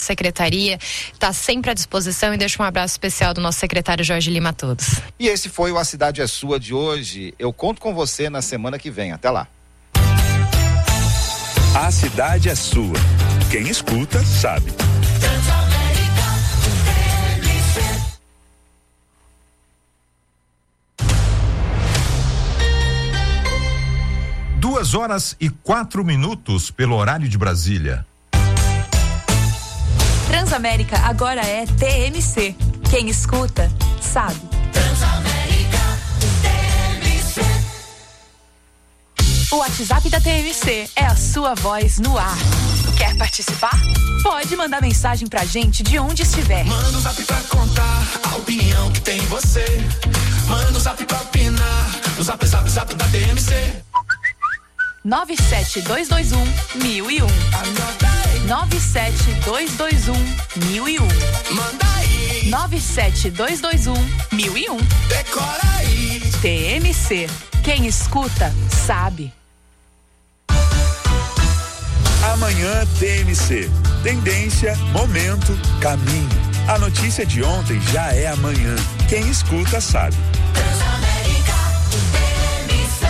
secretaria, está sempre à disposição, e deixo um abraço especial do nosso secretário Jorge Lima a todos. E esse foi o A Cidade é Sua de hoje. Eu conto com você na semana que vem. Até lá. A cidade é sua. Quem escuta sabe. 2h04 pelo horário de Brasília. Transamérica agora é TMC. Quem escuta, sabe. Transamérica TMC. O WhatsApp da TMC é a sua voz no ar. Quer participar? Pode mandar mensagem pra gente de onde estiver. Manda um zap pra contar a opinião que tem você. Manda um zap pra opinar. O zap da TMC. 97221-1001. 97221-1001. Manda aí. 97221-1001. Decora aí. TMC. Quem escuta, sabe. Amanhã TMC. Tendência, momento, caminho. A notícia de ontem já é amanhã. Quem escuta sabe. Transamérica TMC.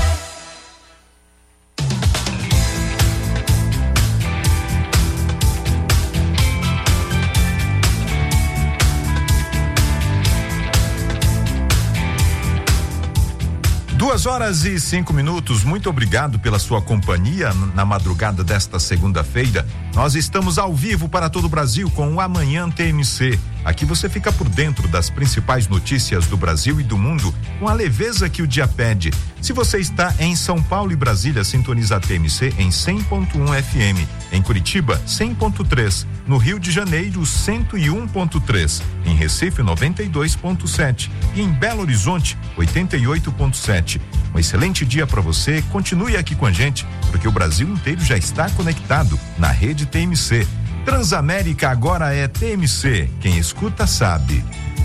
Duas horas e 5 minutos. Muito obrigado pela sua companhia na madrugada desta segunda-feira. Nós estamos ao vivo para todo o Brasil com o Amanhã TMC. Aqui você fica por dentro das principais notícias do Brasil e do mundo com a leveza que o dia pede. Se você está em São Paulo e Brasília, sintoniza a TMC em 100.1 FM. Em Curitiba, 100.3. No Rio de Janeiro, 101.3. Em Recife, 92.7. E em Belo Horizonte, 88.7. Um excelente dia para você. Continue aqui com a gente, porque o Brasil inteiro já está conectado na rede TMC. Transamérica agora é TMC. Quem escuta sabe.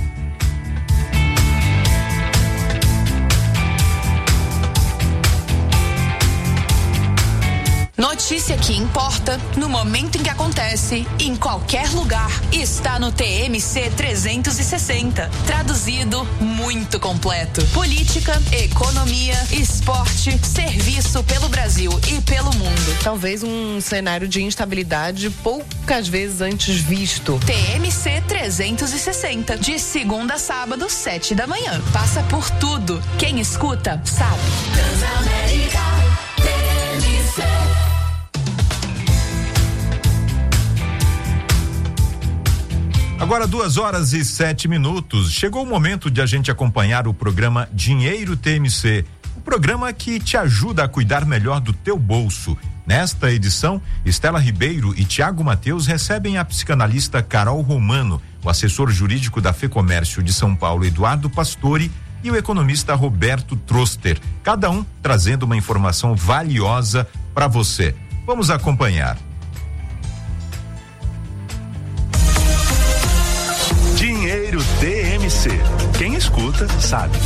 Notícia que importa, no momento em que acontece, em qualquer lugar, está no TMC 360. Traduzido, muito completo. Política, economia, esporte, serviço pelo Brasil e pelo mundo. Talvez um cenário de instabilidade poucas vezes antes visto. TMC 360, de segunda a sábado, 7 da manhã. Passa por tudo. Quem escuta, sabe. Transamérica TMC. Agora 2h07. Chegou o momento de a gente acompanhar o programa Dinheiro TMC, o programa que te ajuda a cuidar melhor do teu bolso. Nesta edição, Estela Ribeiro e Tiago Mateus recebem a psicanalista Carol Romano, o assessor jurídico da FEComércio de São Paulo, Eduardo Pastore, e o economista Roberto Troster, cada um trazendo uma informação valiosa para você. Vamos acompanhar. Dinheiro TMC. Quem escuta sabe.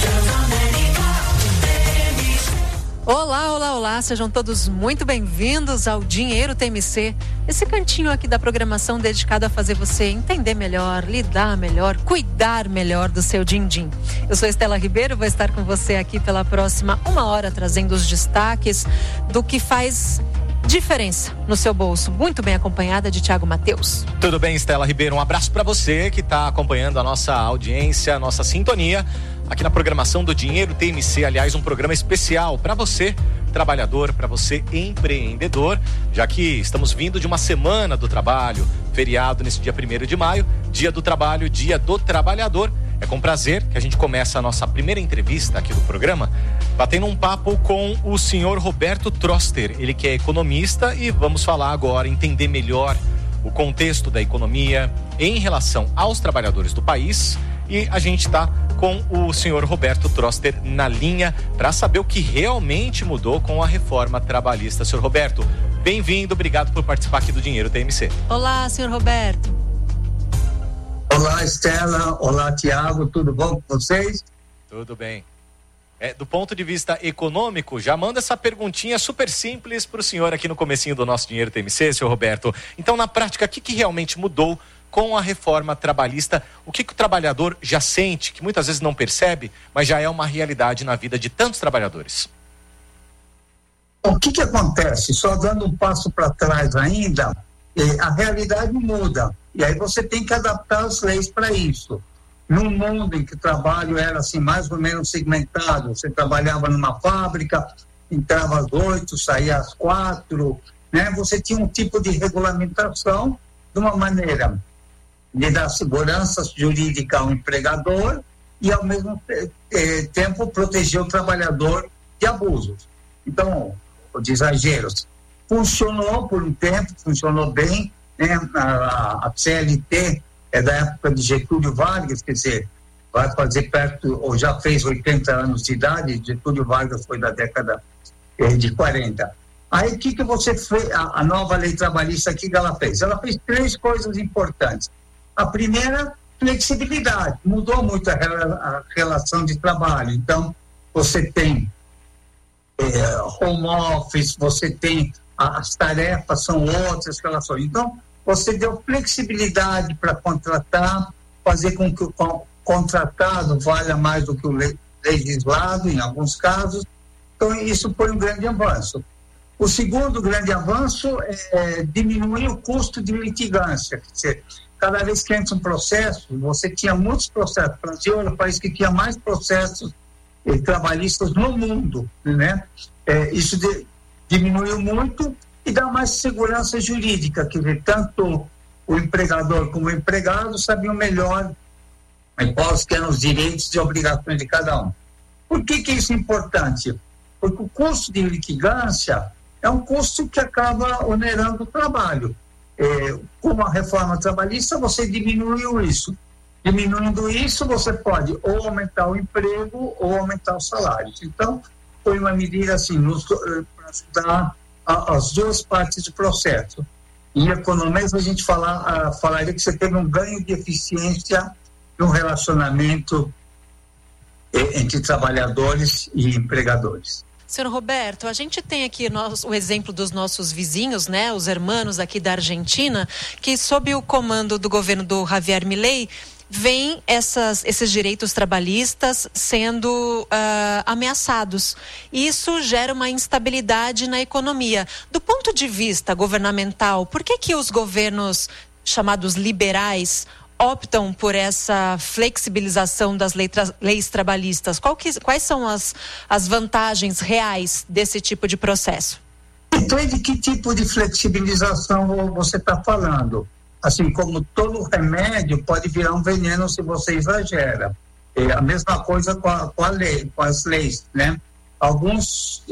Olá, olá, olá, sejam todos muito bem-vindos ao Dinheiro TMC, esse cantinho aqui da programação dedicado a fazer você entender melhor, lidar melhor, cuidar melhor do seu din-din. Eu sou Estela Ribeiro, vou estar com você aqui pela próxima 1 hora, trazendo os destaques do que faz diferença no seu bolso, muito bem acompanhada de Tiago Mateus. Tudo bem, Estela Ribeiro, um abraço para você que está acompanhando a nossa audiência, a nossa sintonia aqui na programação do Dinheiro TMC, aliás, um programa especial para você, trabalhador, para você, empreendedor, já que estamos vindo de uma semana do trabalho, feriado nesse dia 1º de maio, dia do trabalho, dia do trabalhador. É com prazer que a gente começa a nossa primeira entrevista aqui do programa, batendo um papo com o senhor Roberto Troster, ele que é economista, e vamos falar agora, entender melhor o contexto da economia em relação aos trabalhadores do país, e a gente está com o senhor Roberto Troster na linha para saber o que realmente mudou com a reforma trabalhista. Senhor Roberto, bem-vindo, obrigado por participar aqui do Dinheiro TMC. Olá, senhor Roberto. Olá, Estela. Olá, Tiago. Tudo bom com vocês? Tudo bem. do ponto de vista econômico, já manda essa perguntinha super simples para o senhor aqui no comecinho do nosso Dinheiro TMC, senhor Roberto. Então, na prática, o que realmente mudou com a reforma trabalhista? O que o trabalhador já sente, que muitas vezes não percebe, mas já é uma realidade na vida de tantos trabalhadores? O que acontece? Só dando um passo para trás ainda, a realidade muda. E aí você tem que adaptar as leis para isso. Num mundo em que o trabalho era assim, mais ou menos segmentado, você trabalhava numa fábrica, entrava às 8, saía às 4, né? Você tinha um tipo de regulamentação de uma maneira de dar segurança jurídica ao empregador e, ao mesmo tempo, proteger o trabalhador de abusos. Então, de exageros. Funcionou por um tempo, funcionou bem, né? A CLT é da época de Getúlio Vargas, quer dizer, vai fazer perto, ou já fez 80 anos de idade. Getúlio Vargas foi da década de 40. Aí o que você fez, a nova lei trabalhista, que ela fez? Ela fez 3 coisas importantes. A primeira, flexibilidade, mudou muito a relação de trabalho. Então, você tem home office, você tem as tarefas, são outras relações. Então, você deu flexibilidade para contratar, fazer com que o contratado valha mais do que o legislado, em alguns casos. Então, isso foi um grande avanço. O segundo grande avanço é diminuir o custo de litigância. Quer dizer, cada vez que entra um processo, você tinha muitos processos. O Brasil era o país que tinha mais processos trabalhistas no mundo, né? Isso diminuiu muito e dá mais segurança jurídica, quer dizer, tanto o empregador como o empregado sabiam melhor quais eram os direitos e obrigações de cada um. Por que isso é importante? Porque o custo de litigância é um custo que acaba onerando o trabalho. Com a reforma trabalhista, você diminuiu isso. Diminuindo isso, você pode ou aumentar o emprego ou aumentar os salários. Então, foi uma medida assim, para ajudar as duas partes do processo. Em economia, a gente falaria que você teve um ganho de eficiência no relacionamento entre trabalhadores e empregadores. Senhor Roberto, a gente tem aqui o exemplo dos nossos vizinhos, né, os hermanos aqui da Argentina, que sob o comando do governo do Javier Milei, vêm esses direitos trabalhistas sendo ameaçados. Isso gera uma instabilidade na economia. Do ponto de vista governamental, por que os governos chamados liberais optam por essa flexibilização das leis trabalhistas? Quais são as vantagens reais desse tipo de processo? Então, de que tipo de flexibilização você está falando? Assim como todo remédio pode virar um veneno se você exagera. A mesma coisa com a lei, com as leis, né? Alguns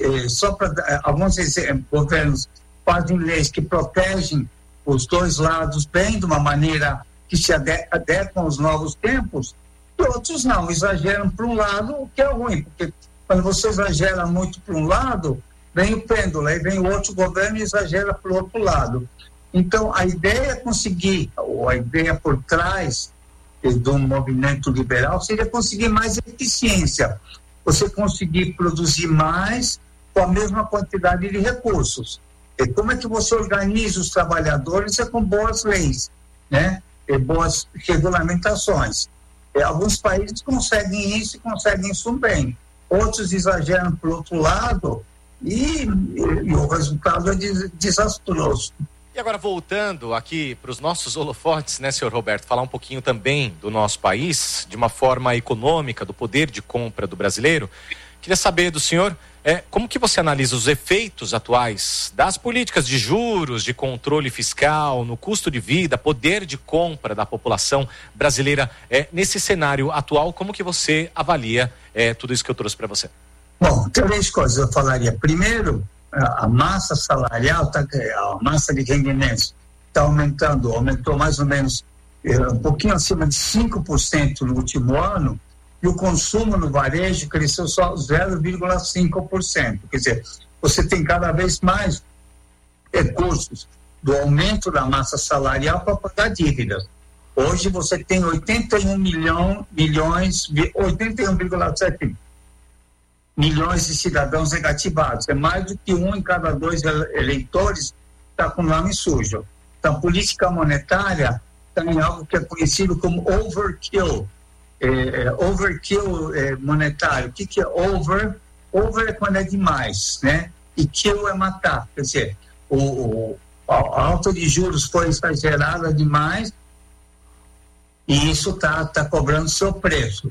governos fazem leis que protegem os dois lados bem, de uma maneira que se adequam aos novos tempos, e outros não, exageram para um lado, o que é ruim, porque quando você exagera muito para um lado, vem o pêndulo, aí vem o outro governo e exagera para o outro lado. Então, a ideia é conseguir, ou a ideia por trás do movimento liberal seria conseguir mais eficiência, você conseguir produzir mais com a mesma quantidade de recursos. E como é que você organiza os trabalhadores? É com boas leis, né? Boas regulamentações. Alguns países conseguem isso e conseguem isso bem. Outros exageram para o outro lado e o resultado é desastroso. E agora, voltando aqui para os nossos holofotes, né, senhor Roberto, falar um pouquinho também do nosso país, de uma forma econômica, do poder de compra do brasileiro. Queria saber do senhor, como que você analisa os efeitos atuais das políticas de juros, de controle fiscal, no custo de vida, poder de compra da população brasileira, nesse cenário atual, como que você avalia tudo isso que eu trouxe para você? Bom, 3 coisas eu falaria. Primeiro, a massa salarial, a massa de rendimentos está aumentou mais ou menos um pouquinho acima de 5% no último ano, e o consumo no varejo cresceu só 0,5%. Quer dizer, você tem cada vez mais recursos do aumento da massa salarial para pagar dívidas. Hoje você tem 81,7 milhões de cidadãos negativados. É mais do que 1 em cada 2 eleitores está com nome sujo. Então, a política monetária está em algo que é conhecido como overkill. Overkill monetário. O que é over? Over é quando é demais, né? E kill é matar. Quer dizer, a alta de juros foi exagerada demais e isso está cobrando seu preço.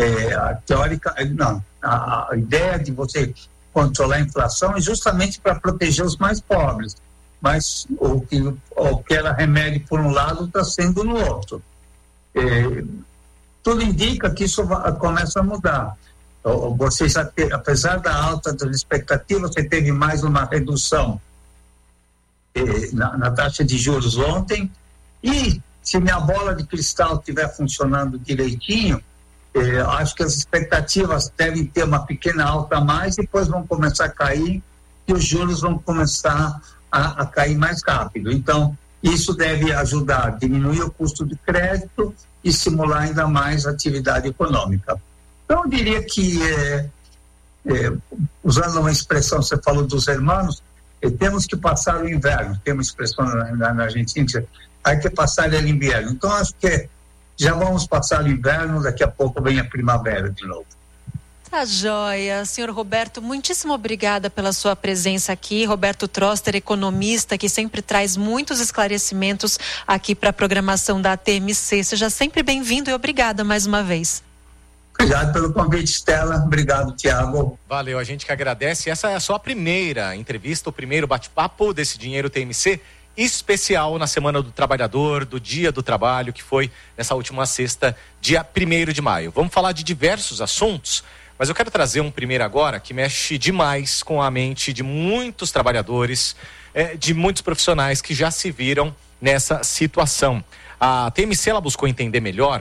A ideia de você controlar a inflação é justamente para proteger os mais pobres, mas o que ela remede por um lado está sendo no outro. Tudo indica que isso começa a mudar. Você já apesar da alta das expectativas, você teve mais uma redução na taxa de juros ontem, e se minha bola de cristal estiver funcionando direitinho, acho que as expectativas devem ter uma pequena alta a mais, depois vão começar a cair e os juros vão começar a cair mais rápido. Então, isso deve ajudar a diminuir o custo de crédito e estimular ainda mais a atividade econômica. Então, eu diria que, usando uma expressão, você falou dos hermanos, temos que passar o inverno. Tem uma expressão na Argentina que hay que passar o inverno. Então, acho que já vamos passar o inverno, daqui a pouco vem a primavera de novo. Tá joia. Senhor Roberto, muitíssimo obrigada pela sua presença aqui. Roberto Troster, economista, que sempre traz muitos esclarecimentos aqui para a programação da TMC. Seja sempre bem-vindo e obrigada mais uma vez. Obrigado pelo convite, Stella. Obrigado, Tiago. Valeu, a gente que agradece. Essa é só a primeira entrevista, o primeiro bate-papo desse Dinheiro TMC especial na Semana do Trabalhador, do Dia do Trabalho, que foi nessa última sexta, dia 1º de maio. Vamos falar de diversos assuntos, mas eu quero trazer um primeiro agora que mexe demais com a mente de muitos trabalhadores, de muitos profissionais que já se viram nessa situação. A TMC, ela buscou entender melhor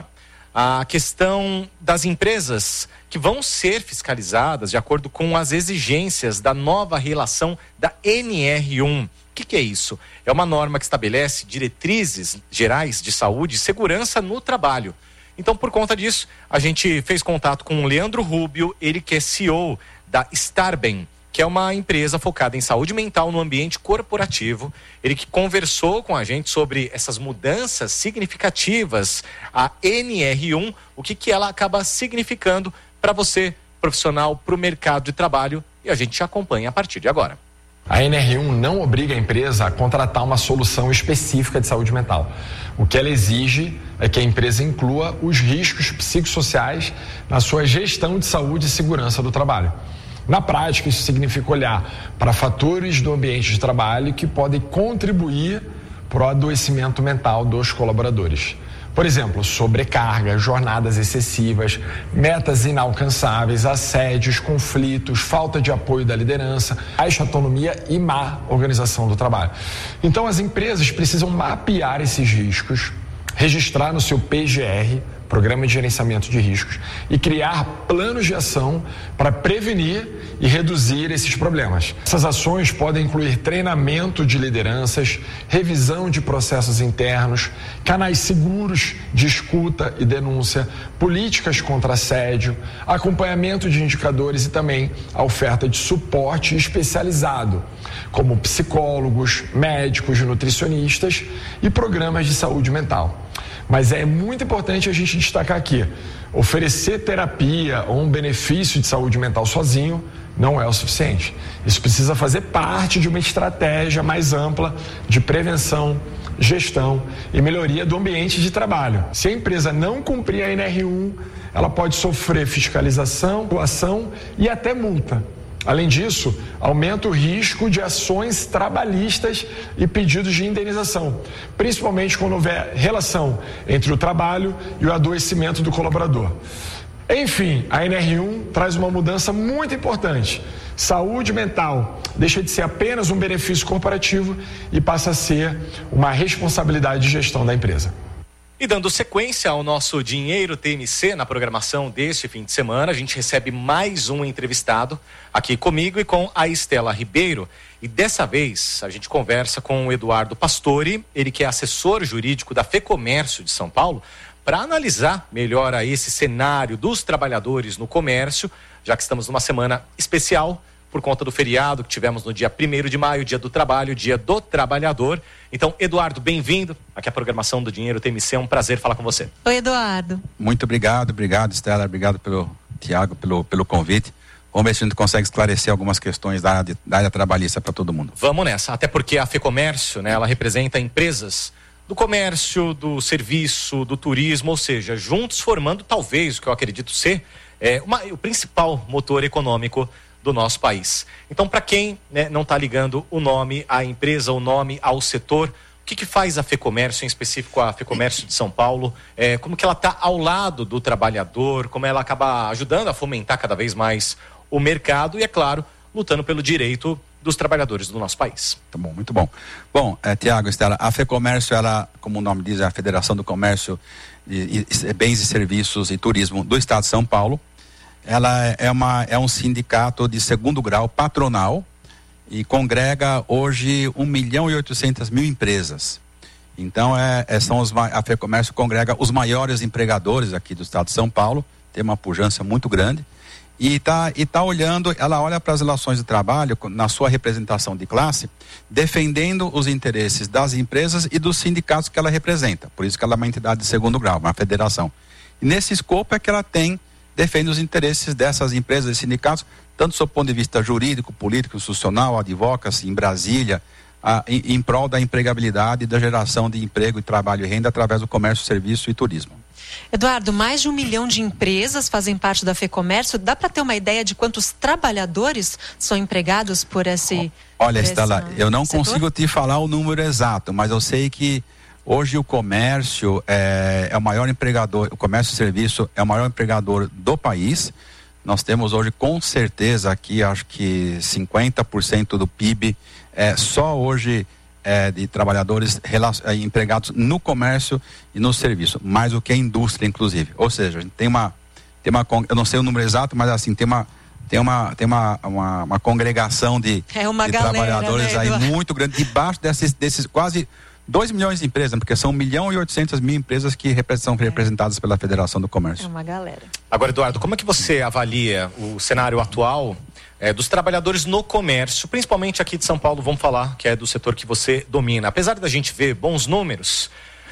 a questão das empresas que vão ser fiscalizadas de acordo com as exigências da nova relação da NR1. O que é isso? É uma norma que estabelece diretrizes gerais de saúde e segurança no trabalho. Então, por conta disso, a gente fez contato com o Leandro Rubio, ele que é CEO da Starbem, que é uma empresa focada em saúde mental no ambiente corporativo. Ele que conversou com a gente sobre essas mudanças significativas, a NR1, o que ela acaba significando para você, profissional, para o mercado de trabalho, e a gente acompanha a partir de agora. A NR1 não obriga a empresa a contratar uma solução específica de saúde mental. O que ela exige é que a empresa inclua os riscos psicossociais na sua gestão de saúde e segurança do trabalho. Na prática, isso significa olhar para fatores do ambiente de trabalho que podem contribuir para o adoecimento mental dos colaboradores. Por exemplo, sobrecarga, jornadas excessivas, metas inalcançáveis, assédios, conflitos, falta de apoio da liderança, baixa autonomia e má organização do trabalho. Então, as empresas precisam mapear esses riscos, registrar no seu PGR, Programa de Gerenciamento de Riscos, e criar planos de ação para prevenir e reduzir esses problemas. Essas ações podem incluir treinamento de lideranças, revisão de processos internos, canais seguros de escuta e denúncia, políticas contra assédio, acompanhamento de indicadores e também a oferta de suporte especializado, como psicólogos, médicos, nutricionistas e programas de saúde mental. Mas é muito importante a gente destacar aqui, oferecer terapia ou um benefício de saúde mental sozinho não é o suficiente. Isso precisa fazer parte de uma estratégia mais ampla de prevenção, gestão e melhoria do ambiente de trabalho. Se a empresa não cumprir a NR1, ela pode sofrer fiscalização, coação e até multa. Além disso, aumenta o risco de ações trabalhistas e pedidos de indenização, principalmente quando houver relação entre o trabalho e o adoecimento do colaborador. Enfim, a NR1 traz uma mudança muito importante. Saúde mental deixa de ser apenas um benefício corporativo e passa a ser uma responsabilidade de gestão da empresa. E dando sequência ao nosso Dinheiro TMC na programação deste fim de semana, a gente recebe mais um entrevistado aqui comigo e com a Estela Ribeiro. E dessa vez a gente conversa com o Eduardo Pastore, ele que é assessor jurídico da FEComércio de São Paulo, para analisar melhor aí esse cenário dos trabalhadores no comércio, já que estamos numa semana especial por conta do feriado que tivemos no dia 1º de maio, dia do trabalho, dia do trabalhador. Então, Eduardo, bem-vindo aqui à programação do Dinheiro TMC, é um prazer falar com você. Oi, Eduardo. Muito obrigado, Estela, obrigado pelo Tiago, pelo convite. Vamos ver se a gente consegue esclarecer algumas questões da área trabalhista para todo mundo. Vamos nessa, até porque a FEComércio, né, ela representa empresas do comércio, do serviço, do turismo, ou seja, juntos formando talvez, o que eu acredito ser, o principal motor econômico do nosso país. Então, para quem, né, não está ligando o nome à empresa, o nome ao setor, o que faz a FEComércio, em específico a FEComércio de São Paulo? Como que ela está ao lado do trabalhador, como ela acaba ajudando a fomentar cada vez mais o mercado e, é claro, lutando pelo direito dos trabalhadores do nosso país. Tá bom, muito bom. Bom, Tiago, Estela, a FEComércio, ela, como o nome diz, é a Federação do Comércio de Bens e Serviços e Turismo do Estado de São Paulo. Ela é um sindicato de segundo grau patronal e congrega hoje 1.800.000 empresas. Então, a FEComércio congrega os maiores empregadores aqui do Estado de São Paulo, tem uma pujança muito grande. E tá olhando, ela olha para as relações de trabalho na sua representação de classe, defendendo os interesses das empresas e dos sindicatos que ela representa. Por isso que ela é uma entidade de segundo grau, uma federação. E nesse escopo é que ela defende os interesses dessas empresas e sindicatos, tanto do seu ponto de vista jurídico, político, institucional, advocacy, em Brasília, em prol da empregabilidade e da geração de emprego e trabalho e renda através do comércio, serviço e turismo. Eduardo, mais de 1 milhão de empresas fazem parte da FEComércio. Dá para ter uma ideia de quantos trabalhadores são empregados por esse Olha, Estela, eu não consigo te falar o número exato, mas eu sei que hoje o comércio é o maior empregador, o comércio e serviço é o maior empregador do país. Nós temos hoje, com certeza, aqui, acho que 50% do PIB só hoje de trabalhadores empregados no comércio e no serviço, mais do que a indústria, inclusive. Ou seja, a gente tem uma eu não sei o número exato, mas assim, tem uma congregação de trabalhadores, né, aí muito grande, debaixo desses quase 2 milhões de empresas, porque são 1.800.000 empresas que são representadas pela Federação do Comércio. É uma galera. Agora, Eduardo, como é que você avalia o cenário atual dos trabalhadores no comércio, principalmente aqui de São Paulo, vamos falar, que é do setor que você domina? Apesar da gente ver bons números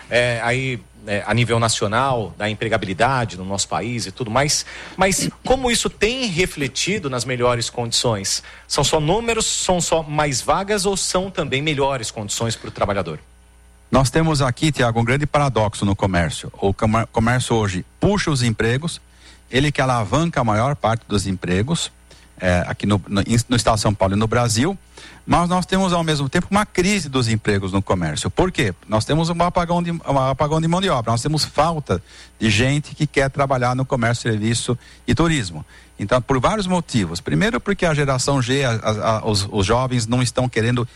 a nível nacional, da empregabilidade no nosso país e tudo mais, mas como isso tem refletido nas melhores condições? São só números, são só mais vagas ou são também melhores condições para o trabalhador? Nós temos aqui, Tiago, um grande paradoxo no comércio. O comércio hoje puxa os empregos, ele que alavanca a maior parte dos empregos, aqui no estado de São Paulo e no Brasil, mas nós temos ao mesmo tempo uma crise dos empregos no comércio. Por quê? Nós temos um apagão de mão de obra, nós temos falta de gente que quer trabalhar no comércio, serviço e turismo. Então, por vários motivos. Primeiro, porque a geração G, os jovens não estão querendo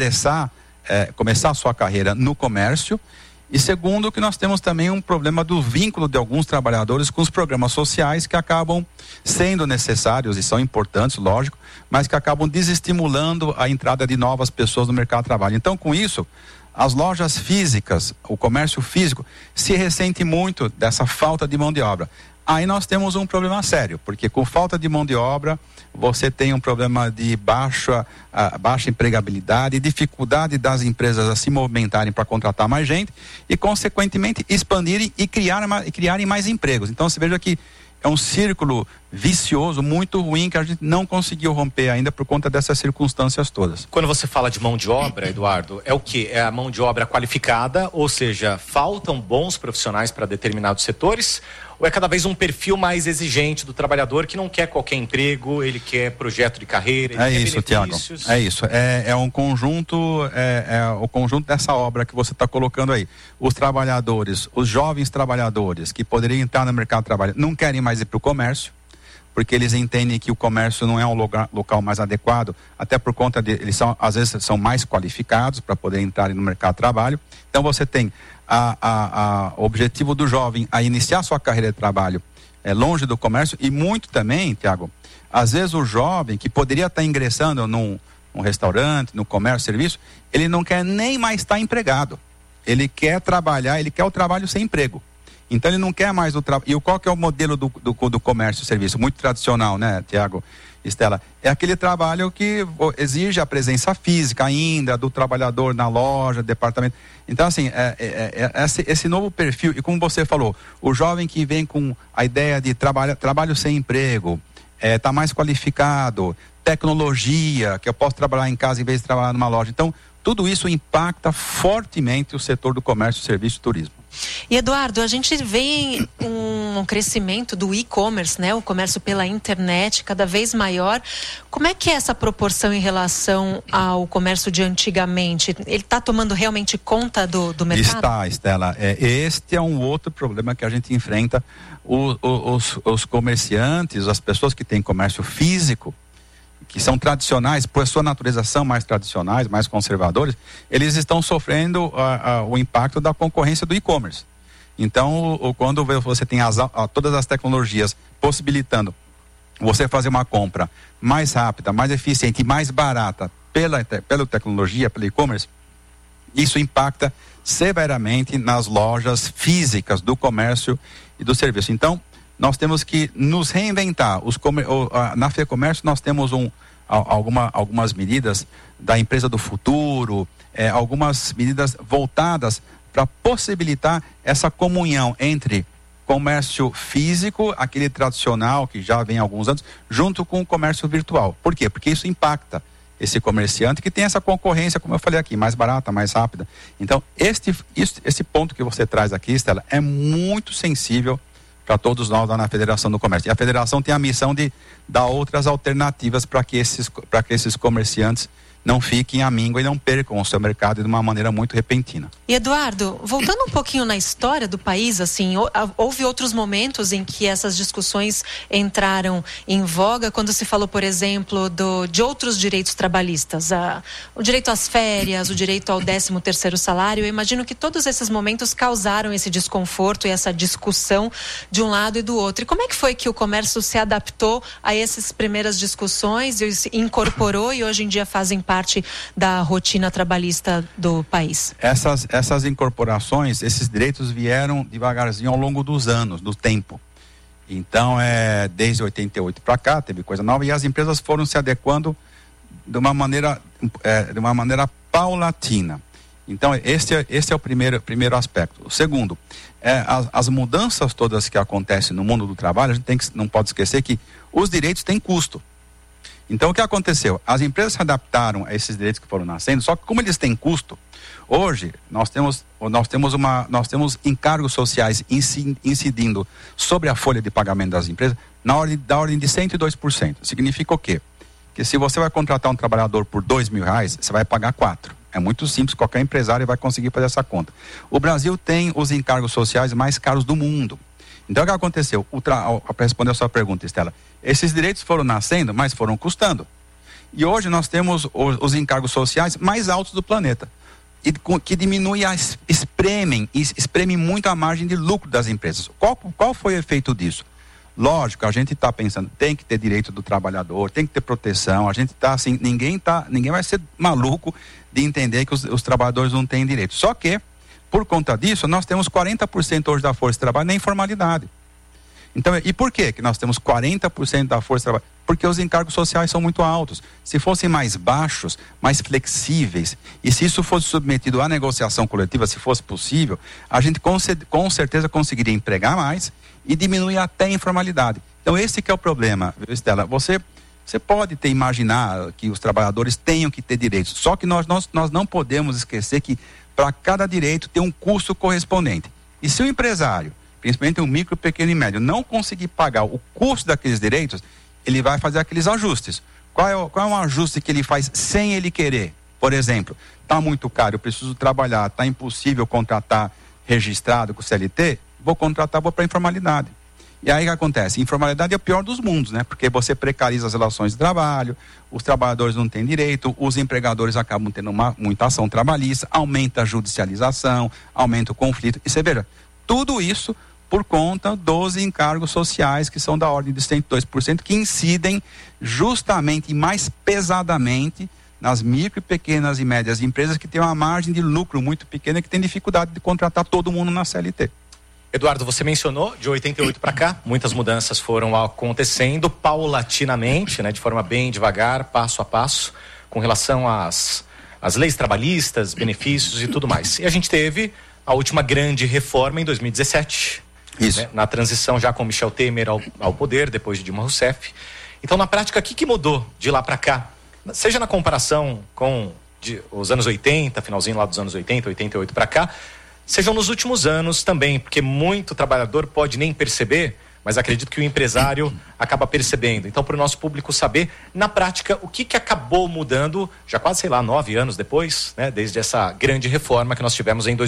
começar a sua carreira no comércio. E segundo, que nós temos também um problema do vínculo de alguns trabalhadores com os programas sociais que acabam sendo necessários e são importantes, lógico, mas que acabam desestimulando a entrada de novas pessoas no mercado de trabalho. Então, com isso, as lojas físicas, o comércio físico, se ressente muito dessa falta de mão de obra. Aí nós temos um problema sério, porque com falta de mão de obra, você tem um problema de baixa empregabilidade, dificuldade das empresas a se movimentarem para contratar mais gente e, consequentemente, expandirem e criarem mais empregos. Então, você veja que é um círculo vicioso, muito ruim, que a gente não conseguiu romper ainda por conta dessas circunstâncias todas. Quando você fala de mão de obra, Eduardo, é o quê? É a mão de obra qualificada, ou seja, faltam bons profissionais para determinados setores? Ou é cada vez um perfil mais exigente do trabalhador que não quer qualquer emprego, ele quer projeto de carreira, ele quer isso, benefícios? Tiago, é isso. É um conjunto, o conjunto dessa obra que você está colocando aí. Os trabalhadores, os jovens trabalhadores que poderiam entrar no mercado de trabalho, não querem mais ir para o comércio, porque eles entendem que o comércio não é um local mais adequado, até por conta de, às vezes são mais qualificados para poder entrar no mercado de trabalho. Então você tem o objetivo do jovem a iniciar sua carreira de trabalho longe do comércio, e muito também, Tiago, às vezes o jovem que poderia estar ingressando num restaurante, no comércio, serviço, ele não quer nem mais estar empregado. Ele quer trabalhar, ele quer o trabalho sem emprego. Então ele não quer mais o trabalho. E qual que é o modelo do comércio e serviço? Muito tradicional, né, Tiago, Estela? É aquele trabalho que exige a presença física ainda do trabalhador na loja, departamento. Então, assim, esse novo perfil, e como você falou, o jovem que vem com a ideia de trabalho sem emprego, tá mais qualificado, tecnologia, que eu posso trabalhar em casa em vez de trabalhar numa loja. Então, tudo isso impacta fortemente o setor do comércio, serviço e turismo. E Eduardo, a gente vê um crescimento do e-commerce, né? O comércio pela internet cada vez maior. Como é que é essa proporção em relação ao comércio de antigamente? Ele está tomando realmente conta do mercado? Está, Estela. Este é um outro problema que a gente enfrenta. Os comerciantes, as pessoas que têm comércio físico, que são tradicionais, por sua natureza são mais tradicionais, mais conservadores, eles estão sofrendo o impacto da concorrência do e-commerce. Então, quando você tem todas as tecnologias possibilitando você fazer uma compra mais rápida, mais eficiente e mais barata pela tecnologia, pelo e-commerce, isso impacta severamente nas lojas físicas do comércio e do serviço. Então, nós temos que nos reinventar. Na FEComércio nós temos algumas medidas da empresa do futuro, algumas medidas voltadas para possibilitar essa comunhão entre comércio físico, aquele tradicional que já vem há alguns anos, junto com o comércio virtual. Por quê? Porque isso impacta esse comerciante que tem essa concorrência, como eu falei aqui, mais barata, mais rápida. Então, esse ponto que você traz aqui, Estela, é muito sensível para todos nós lá na Federação do Comércio. E a Federação tem a missão de dar outras alternativas para que esses comerciantes não fiquem à míngua e não percam o seu mercado de uma maneira muito repentina. E Eduardo, voltando um pouquinho na história do país, assim, houve outros momentos em que essas discussões entraram em voga, quando se falou, por exemplo, de outros direitos trabalhistas, o direito às férias, o direito ao 13º salário. Eu imagino que todos esses momentos causaram esse desconforto e essa discussão de um lado e do outro. E como é que foi que o comércio se adaptou a essas primeiras discussões e se incorporou e hoje em dia fazem parte da rotina trabalhista do país? Essas incorporações, esses direitos vieram devagarzinho ao longo dos anos, do tempo. Então, desde 88 para cá, teve coisa nova e as empresas foram se adequando de uma maneira paulatina. Então, esse é o primeiro aspecto. O segundo, as mudanças todas que acontecem no mundo do trabalho, a gente não pode esquecer que os direitos têm custo. Então, o que aconteceu? As empresas se adaptaram a esses direitos que foram nascendo, só que como eles têm custo, hoje nós temos encargos sociais incidindo sobre a folha de pagamento das empresas da ordem de 102%. Significa o quê? Que se você vai contratar um trabalhador por R$2.000, você vai pagar 4. É muito simples, qualquer empresário vai conseguir fazer essa conta. O Brasil tem os encargos sociais mais caros do mundo. Então, o que aconteceu? Para responder a sua pergunta, Estela, esses direitos foram nascendo, mas foram custando. E hoje nós temos os encargos sociais mais altos do planeta, e que espremem muito a margem de lucro das empresas. Qual foi o efeito disso? Lógico, a gente está pensando, tem que ter direito do trabalhador, tem que ter proteção, a gente está assim, ninguém vai ser maluco de entender que os trabalhadores não têm direito. Só que, por conta disso, nós temos 40% hoje da força de trabalho na informalidade. Então, e por quê que nós temos 40% da força de trabalho? Porque os encargos sociais são muito altos. Se fossem mais baixos, mais flexíveis, e se isso fosse submetido à negociação coletiva, se fosse possível, a gente com certeza conseguiria empregar mais e diminuir até a informalidade. Então, esse que é o problema, Estela. Você pode imaginar que os trabalhadores tenham que ter direitos, só que nós não podemos esquecer que para cada direito tem um custo correspondente. E se o empresário, principalmente o micro, pequeno e médio, não conseguir pagar o custo daqueles direitos, ele vai fazer aqueles ajustes. Qual é um ajuste que ele faz sem ele querer? Por exemplo, está muito caro, eu preciso trabalhar, está impossível contratar registrado com o CLT, vou contratar, vou para a informalidade. E aí o que acontece? Informalidade é o pior dos mundos, né? Porque você precariza as relações de trabalho, os trabalhadores não têm direito, os empregadores acabam tendo muita ação trabalhista, aumenta a judicialização, aumenta o conflito. E você veja, tudo isso por conta dos encargos sociais que são da ordem de 102%, que incidem justamente e mais pesadamente nas micro, pequenas e médias empresas que têm uma margem de lucro muito pequena, que tem dificuldade de contratar todo mundo na CLT. Eduardo, você mencionou, de 88 para cá, muitas mudanças foram acontecendo paulatinamente, né, de forma bem devagar, passo a passo, com relação às leis trabalhistas, benefícios e tudo mais. E a gente teve a última grande reforma em 2017. Isso. Né, na transição já com Michel Temer ao poder, depois de Dilma Rousseff. Então, na prática, o que mudou de lá para cá? Seja na comparação com os anos 80, finalzinho lá dos anos 80, 88 para cá, sejam nos últimos anos também, porque muito trabalhador pode nem perceber, mas acredito que o empresário acaba percebendo. Então, para o nosso público saber, na prática, o que acabou mudando, já quase, 9 anos depois, né, desde essa grande reforma que nós tivemos em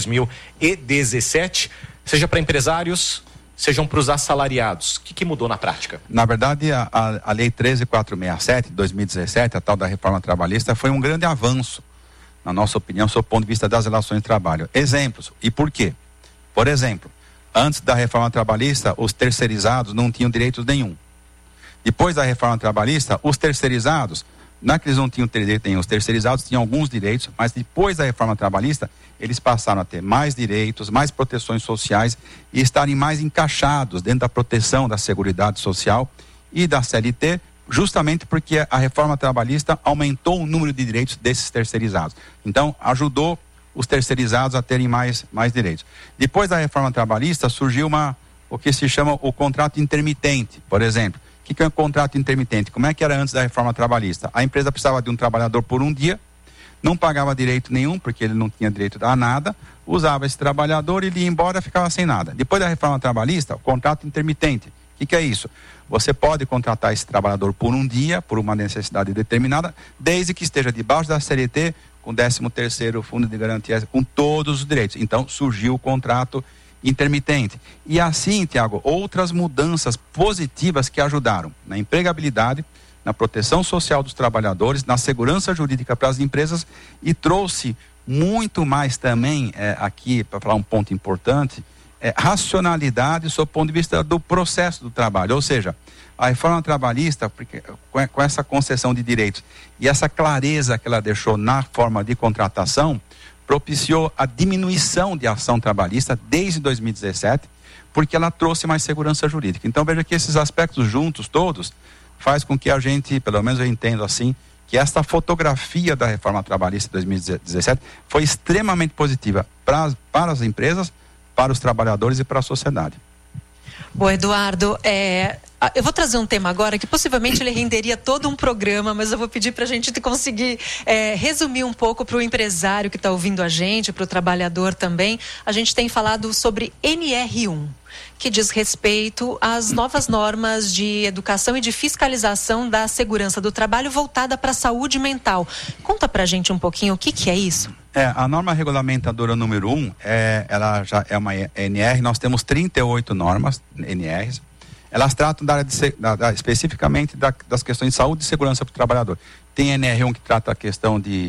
2017, seja para empresários, sejam para os assalariados. O que mudou na prática? Na verdade, a Lei 13.467 de 2017, a tal da reforma trabalhista, foi um grande avanço, na nossa opinião, sob o ponto de vista das relações de trabalho. Exemplos. E por quê? Por exemplo, antes da reforma trabalhista, os terceirizados não tinham direitos nenhum. Depois da reforma trabalhista, os terceirizados, não é que eles não tinham direito nenhum, os terceirizados tinham alguns direitos, mas depois da reforma trabalhista, eles passaram a ter mais direitos, mais proteções sociais e estarem mais encaixados dentro da proteção da Seguridade Social e da CLT, justamente porque a reforma trabalhista aumentou o número de direitos desses terceirizados. Então, ajudou os terceirizados a terem mais direitos. Depois da reforma trabalhista, surgiu o que se chama o contrato intermitente, por exemplo. O que é um contrato intermitente? Como é que era antes da reforma trabalhista? A empresa precisava de um trabalhador por um dia, não pagava direito nenhum, porque ele não tinha direito a nada, usava esse trabalhador, ele ia embora, ficava sem nada. Depois da reforma trabalhista, o contrato intermitente. O que é isso? Você pode contratar esse trabalhador por um dia, por uma necessidade determinada, desde que esteja debaixo da CLT, com 13º fundo de garantia, com todos os direitos. Então, surgiu o contrato intermitente. E assim, Tiago, outras mudanças positivas que ajudaram na empregabilidade, na proteção social dos trabalhadores, na segurança jurídica para as empresas e trouxe muito mais também, aqui, para falar um ponto importante, racionalidade sob o ponto de vista do processo do trabalho. Ou seja, a reforma trabalhista, porque, com essa concessão de direitos e essa clareza que ela deixou na forma de contratação, propiciou a diminuição de ação trabalhista desde 2017, porque ela trouxe mais segurança jurídica. Então veja que esses aspectos juntos todos faz com que a gente, pelo menos eu entendo assim, que esta fotografia da reforma trabalhista de 2017 foi extremamente positiva para as empresas, para os trabalhadores e para a sociedade. Bom, Eduardo, eu vou trazer um tema agora que possivelmente ele renderia todo um programa, mas eu vou pedir para a gente conseguir resumir um pouco para o empresário que está ouvindo a gente, para o trabalhador também. A gente tem falado sobre NR1, que diz respeito às novas normas de educação e de fiscalização da segurança do trabalho voltada para a saúde mental. Conta para a gente um pouquinho o que é isso. A norma regulamentadora número 1, ela já é uma NR, nós temos 38 normas NRs, elas tratam da área especificamente das questões de saúde e segurança para o trabalhador. Tem NR1 que trata a questão de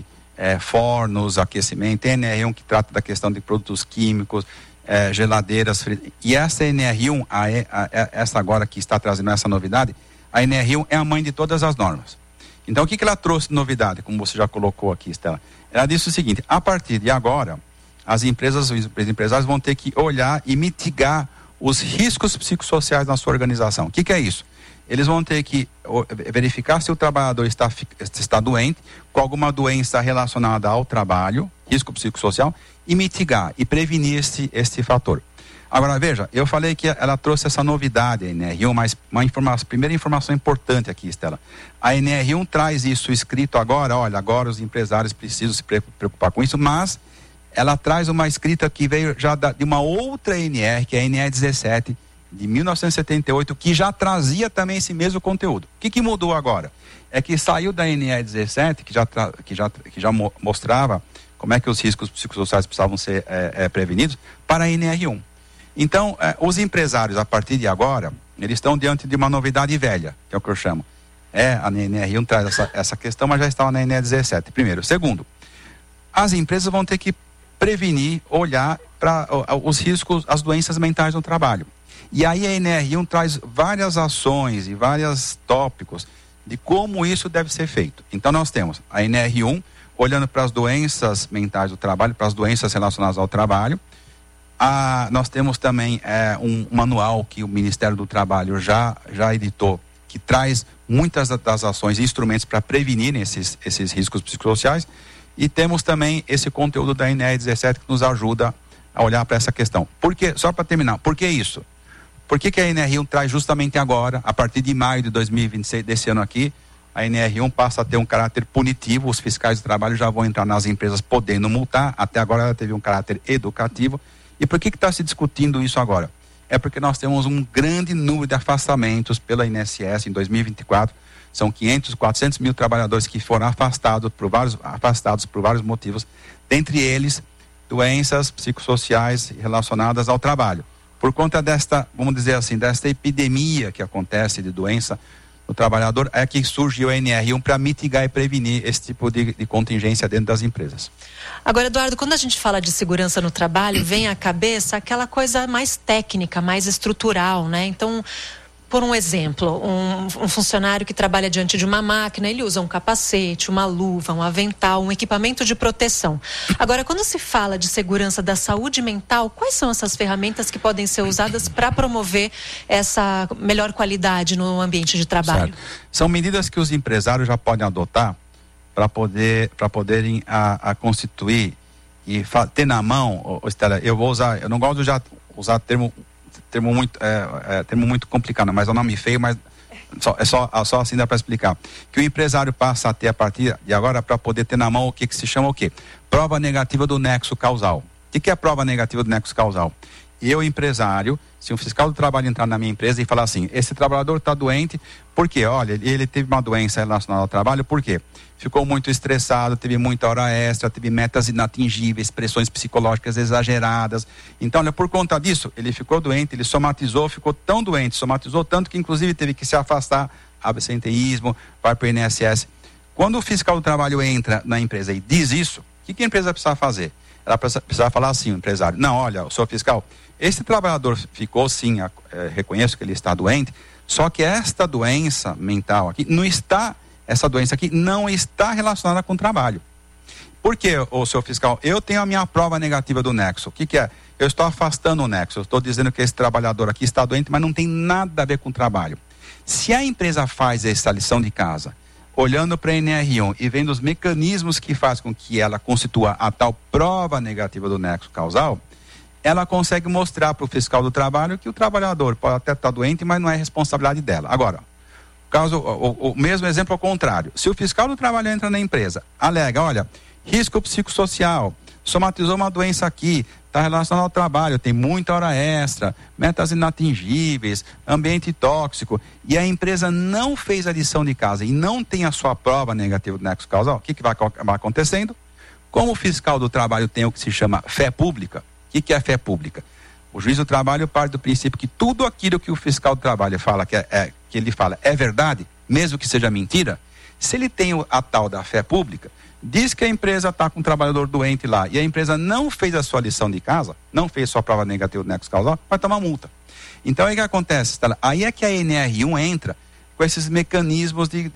fornos, aquecimento, tem NR1 que trata da questão de produtos químicos, geladeiras, e essa NR1, essa agora que está trazendo essa novidade, a NR1 é a mãe de todas as normas. Então, o que ela trouxe de novidade, como você já colocou aqui, Estela? Ela disse o seguinte: a partir de agora, as empresas, os empresários vão ter que olhar e mitigar os riscos psicossociais na sua organização. O que é isso? Eles vão ter que verificar se o trabalhador está doente, com alguma doença relacionada ao trabalho, risco psicossocial, e mitigar e prevenir esse fator. Agora, veja, eu falei que ela trouxe essa novidade, a NR1, mas primeira informação importante aqui, Estela. A NR1 traz isso escrito agora, olha, agora os empresários precisam se preocupar com isso, mas ela traz uma escrita que veio já de uma outra NR, que é a NR 17, de 1978, que já trazia também esse mesmo conteúdo. O que mudou agora? É que saiu da NR 17, que já mostrava como é que os riscos psicossociais precisavam ser prevenidos, para a NR1. Então, os empresários, a partir de agora, eles estão diante de uma novidade velha, que é o que eu chamo. A NR1 traz essa questão, mas já estava na NR 17, primeiro. Segundo, as empresas vão ter que prevenir, olhar para os riscos, as doenças mentais no trabalho. E aí a NR1 traz várias ações e vários tópicos de como isso deve ser feito. Então, nós temos a NR1 olhando para as doenças mentais do trabalho, para as doenças relacionadas ao trabalho, Nós temos também um manual que o Ministério do Trabalho já editou, que traz muitas das ações e instrumentos para prevenir esses riscos psicossociais, e temos também esse conteúdo da NR 17 que nos ajuda a olhar para essa questão. Só para terminar, por que isso? Por que a NR1 traz justamente agora, a partir de maio de 2026, desse ano aqui, a NR1 passa a ter um caráter punitivo, os fiscais de trabalho já vão entrar nas empresas podendo multar, até agora ela teve um caráter educativo. E por que está se discutindo isso agora? É porque nós temos um grande número de afastamentos pela INSS em 2024, são 400 mil trabalhadores que foram afastados por vários motivos, dentre eles doenças psicossociais relacionadas ao trabalho. Por conta desta, vamos dizer assim, desta epidemia que acontece de doença no trabalhador, é que surgiu a NR1 para mitigar e prevenir esse tipo de contingência dentro das empresas. Agora, Eduardo, quando a gente fala de segurança no trabalho, vem à cabeça aquela coisa mais técnica, mais estrutural, né? Então, por um exemplo, um funcionário que trabalha diante de uma máquina, ele usa um capacete, uma luva, um avental, um equipamento de proteção. Agora, quando se fala de segurança da saúde mental, quais são essas ferramentas que podem ser usadas para promover essa melhor qualidade no ambiente de trabalho? Certo. São medidas que os empresários já podem adotar para poderem constituir e ter na mão, Estela, eu não gosto de usar termo muito complicado, mas é um nome feio, mas só assim dá para explicar. Que o empresário passa a ter a partir de agora para poder ter na mão o que se chama o quê? Prova negativa do nexo causal. O que é a prova negativa do nexo causal? Eu, empresário, se um fiscal do trabalho entrar na minha empresa e falar assim, esse trabalhador está doente, por quê? Olha, ele teve uma doença relacionada ao trabalho, por quê? Ficou muito estressado, teve muita hora extra, teve metas inatingíveis, pressões psicológicas exageradas. Então, olha, por conta disso, ele ficou doente, ele somatizou, ficou tão doente, somatizou tanto que inclusive teve que se afastar, absenteísmo, vai para o INSS. Quando o fiscal do trabalho entra na empresa e diz isso, o que a empresa precisa fazer? Ela precisa falar assim, o empresário, não, olha, senhor fiscal, esse trabalhador ficou sim, reconheço que ele está doente, só que esta doença mental aqui essa doença aqui não está relacionada com o trabalho. Por quê, senhor fiscal? Eu tenho a minha prova negativa do nexo. O que é? Eu estou afastando o nexo, eu estou dizendo que esse trabalhador aqui está doente, mas não tem nada a ver com o trabalho. Se a empresa faz essa lição de casa, olhando para a NR1 e vendo os mecanismos que fazem com que ela constitua a tal prova negativa do nexo causal, ela consegue mostrar para o fiscal do trabalho que o trabalhador pode até estar doente, mas não é responsabilidade dela. Agora, o mesmo exemplo ao contrário. Se o fiscal do trabalho entra na empresa, alega, olha, risco psicossocial, somatizou uma doença aqui, está relacionado ao trabalho, tem muita hora extra, metas inatingíveis, ambiente tóxico, e a empresa não fez a lição de casa e não tem a sua prova negativa do nexo causal, o que vai acabar acontecendo? Como o fiscal do trabalho tem o que se chama fé pública, o que é fé pública? O juiz do trabalho parte do princípio que tudo aquilo que o fiscal do trabalho fala que ele fala é verdade, mesmo que seja mentira. Se ele tem a tal da fé pública, diz que a empresa está com um trabalhador doente lá e a empresa não fez a sua lição de casa, não fez sua prova negativa do nexo causal, vai tomar multa. Então, aí o que acontece? Aí é que a NR1 entra com esses mecanismos de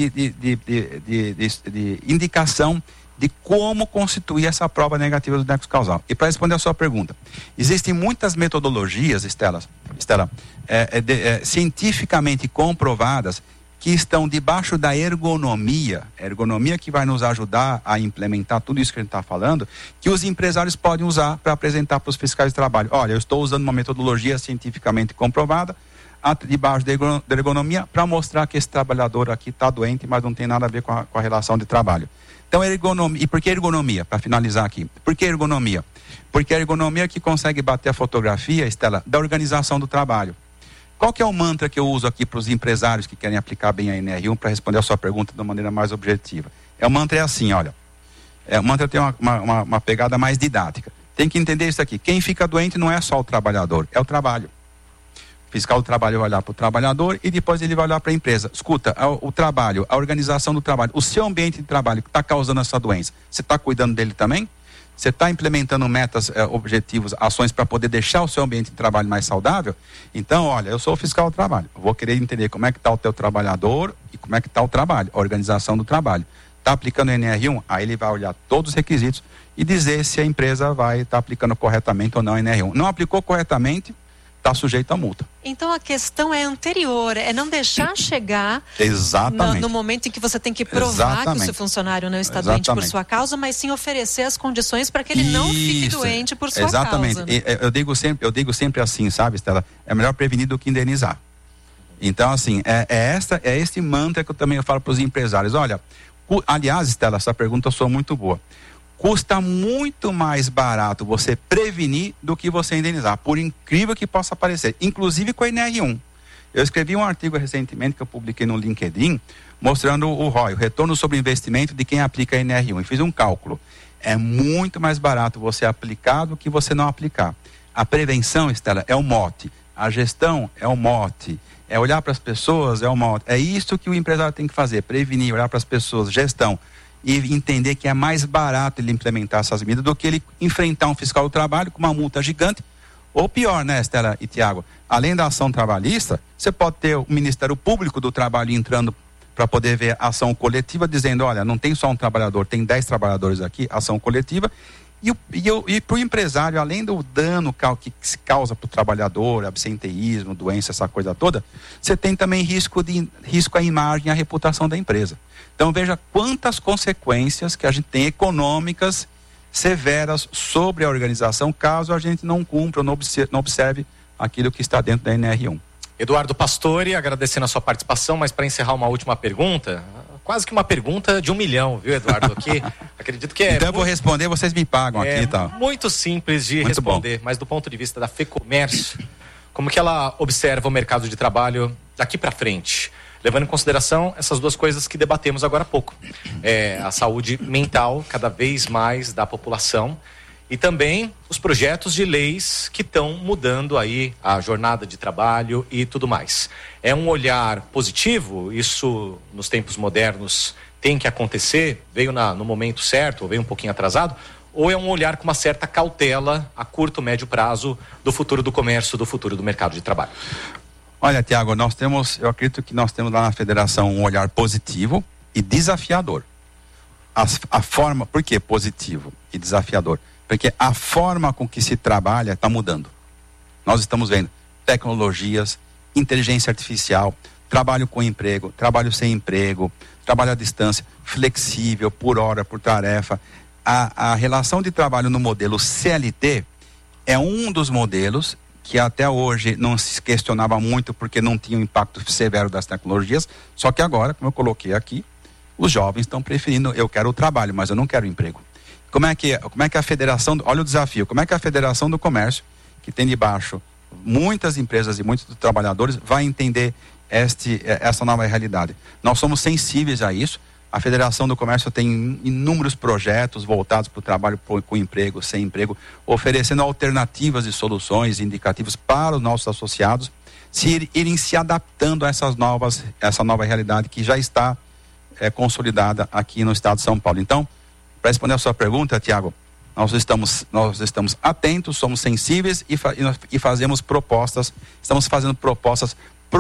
indicação de como constituir essa prova negativa do nexo causal. E para responder a sua pergunta, existem muitas metodologias, Estela, cientificamente comprovadas que estão debaixo da ergonomia que vai nos ajudar a implementar tudo isso que a gente está falando, que os empresários podem usar para apresentar para os fiscais de trabalho. Olha, eu estou usando uma metodologia cientificamente comprovada, debaixo da ergonomia, para mostrar que esse trabalhador aqui está doente, mas não tem nada a ver com a relação de trabalho. Então, ergonomia. E por que ergonomia? Para finalizar aqui. Por que ergonomia? Porque a ergonomia que consegue bater a fotografia, Estela, da organização do trabalho. Qual que é o mantra que eu uso aqui para os empresários que querem aplicar bem a NR1 para responder a sua pergunta de uma maneira mais objetiva? O mantra é assim, olha. O mantra tem uma pegada mais didática. Tem que entender isso aqui. Quem fica doente não é só o trabalhador, é o trabalho. O fiscal do trabalho vai olhar para o trabalhador e depois ele vai olhar para a empresa. Escuta, o trabalho, a organização do trabalho, o seu ambiente de trabalho que está causando essa doença, você está cuidando dele também? Você está implementando metas, objetivos, ações para poder deixar o seu ambiente de trabalho mais saudável? Então, olha, eu sou o fiscal do trabalho. Eu vou querer entender como é que está o teu trabalhador e como é que está o trabalho, a organização do trabalho. Está aplicando o NR1? Aí ele vai olhar todos os requisitos e dizer se a empresa vai estar aplicando corretamente ou não a NR1. Não aplicou corretamente, está sujeito a multa. Então a questão é anterior, é não deixar chegar no momento em que você tem que provar que o seu funcionário não está doente por sua causa, mas sim oferecer as condições para que ele não fique doente por sua causa. Né? Eu digo sempre assim, sabe, Estela? É melhor prevenir do que indenizar. Então, assim, é esse mantra que eu também falo para os empresários. Olha, aliás, Estela, essa pergunta sou muito boa. Custa muito mais barato você prevenir do que você indenizar, por incrível que possa parecer, inclusive com a NR1. Eu escrevi um artigo recentemente que eu publiquei no LinkedIn, mostrando o ROI, o retorno sobre investimento de quem aplica a NR1, e fiz um cálculo. É muito mais barato você aplicar do que você não aplicar. A prevenção, Estela, é o mote, a gestão é o mote, é olhar para as pessoas, é o mote. É isso que o empresário tem que fazer, prevenir, olhar para as pessoas, gestão. E entender que é mais barato ele implementar essas medidas do que ele enfrentar um fiscal do trabalho com uma multa gigante. Ou pior, né, Estela e Tiago? Além da ação trabalhista, você pode ter o Ministério Público do Trabalho entrando para poder ver a ação coletiva, dizendo, olha, não tem só um trabalhador, tem 10 trabalhadores aqui, ação coletiva. E para o empresário, além do dano que se causa para o trabalhador, absenteísmo, doença, essa coisa toda, você tem também risco à imagem e à reputação da empresa. Então veja quantas consequências que a gente tem econômicas severas sobre a organização, caso a gente não cumpra ou não observe aquilo que está dentro da NR1. Eduardo Pastore, agradecendo a sua participação, mas para encerrar uma última pergunta, quase que uma pergunta de 1 milhão, viu, Eduardo? Aqui, acredito que Então eu vou responder, vocês me pagam aqui e tal. Muito simples de responder, mas do ponto de vista da FEComércio, como que ela observa o mercado de trabalho daqui para frente? Levando em consideração essas duas coisas que debatemos agora há pouco. A saúde mental cada vez mais da população e também os projetos de leis que estão mudando aí a jornada de trabalho e tudo mais. É um olhar positivo? Isso nos tempos modernos tem que acontecer? Veio no momento certo ou veio um pouquinho atrasado? Ou é um olhar com uma certa cautela a curto, médio prazo do futuro do comércio, do futuro do mercado de trabalho? Olha, Tiago, eu acredito que nós temos lá na federação um olhar positivo e desafiador. A forma, por que positivo e desafiador? Porque a forma com que se trabalha está mudando. Nós estamos vendo tecnologias, inteligência artificial, trabalho com emprego, trabalho sem emprego, trabalho à distância, flexível, por hora, por tarefa. A relação de trabalho no modelo CLT é um dos modelos que até hoje não se questionava muito porque não tinha um impacto severo das tecnologias, só que agora, como eu coloquei aqui, os jovens estão preferindo, eu quero o trabalho, mas eu não quero o emprego. Como é que a federação, olha o desafio, como é que a Federação do Comércio, que tem debaixo muitas empresas e muitos trabalhadores, vai entender essa nova realidade? Nós somos sensíveis a isso. A Federação do Comércio tem inúmeros projetos voltados para o trabalho com emprego, sem emprego, oferecendo alternativas e soluções indicativas para os nossos associados irem se adaptando a essa nova realidade que já está consolidada aqui no estado de São Paulo. Então, para responder a sua pergunta, Tiago, nós estamos atentos, somos sensíveis e fazemos propostas, estamos fazendo propostas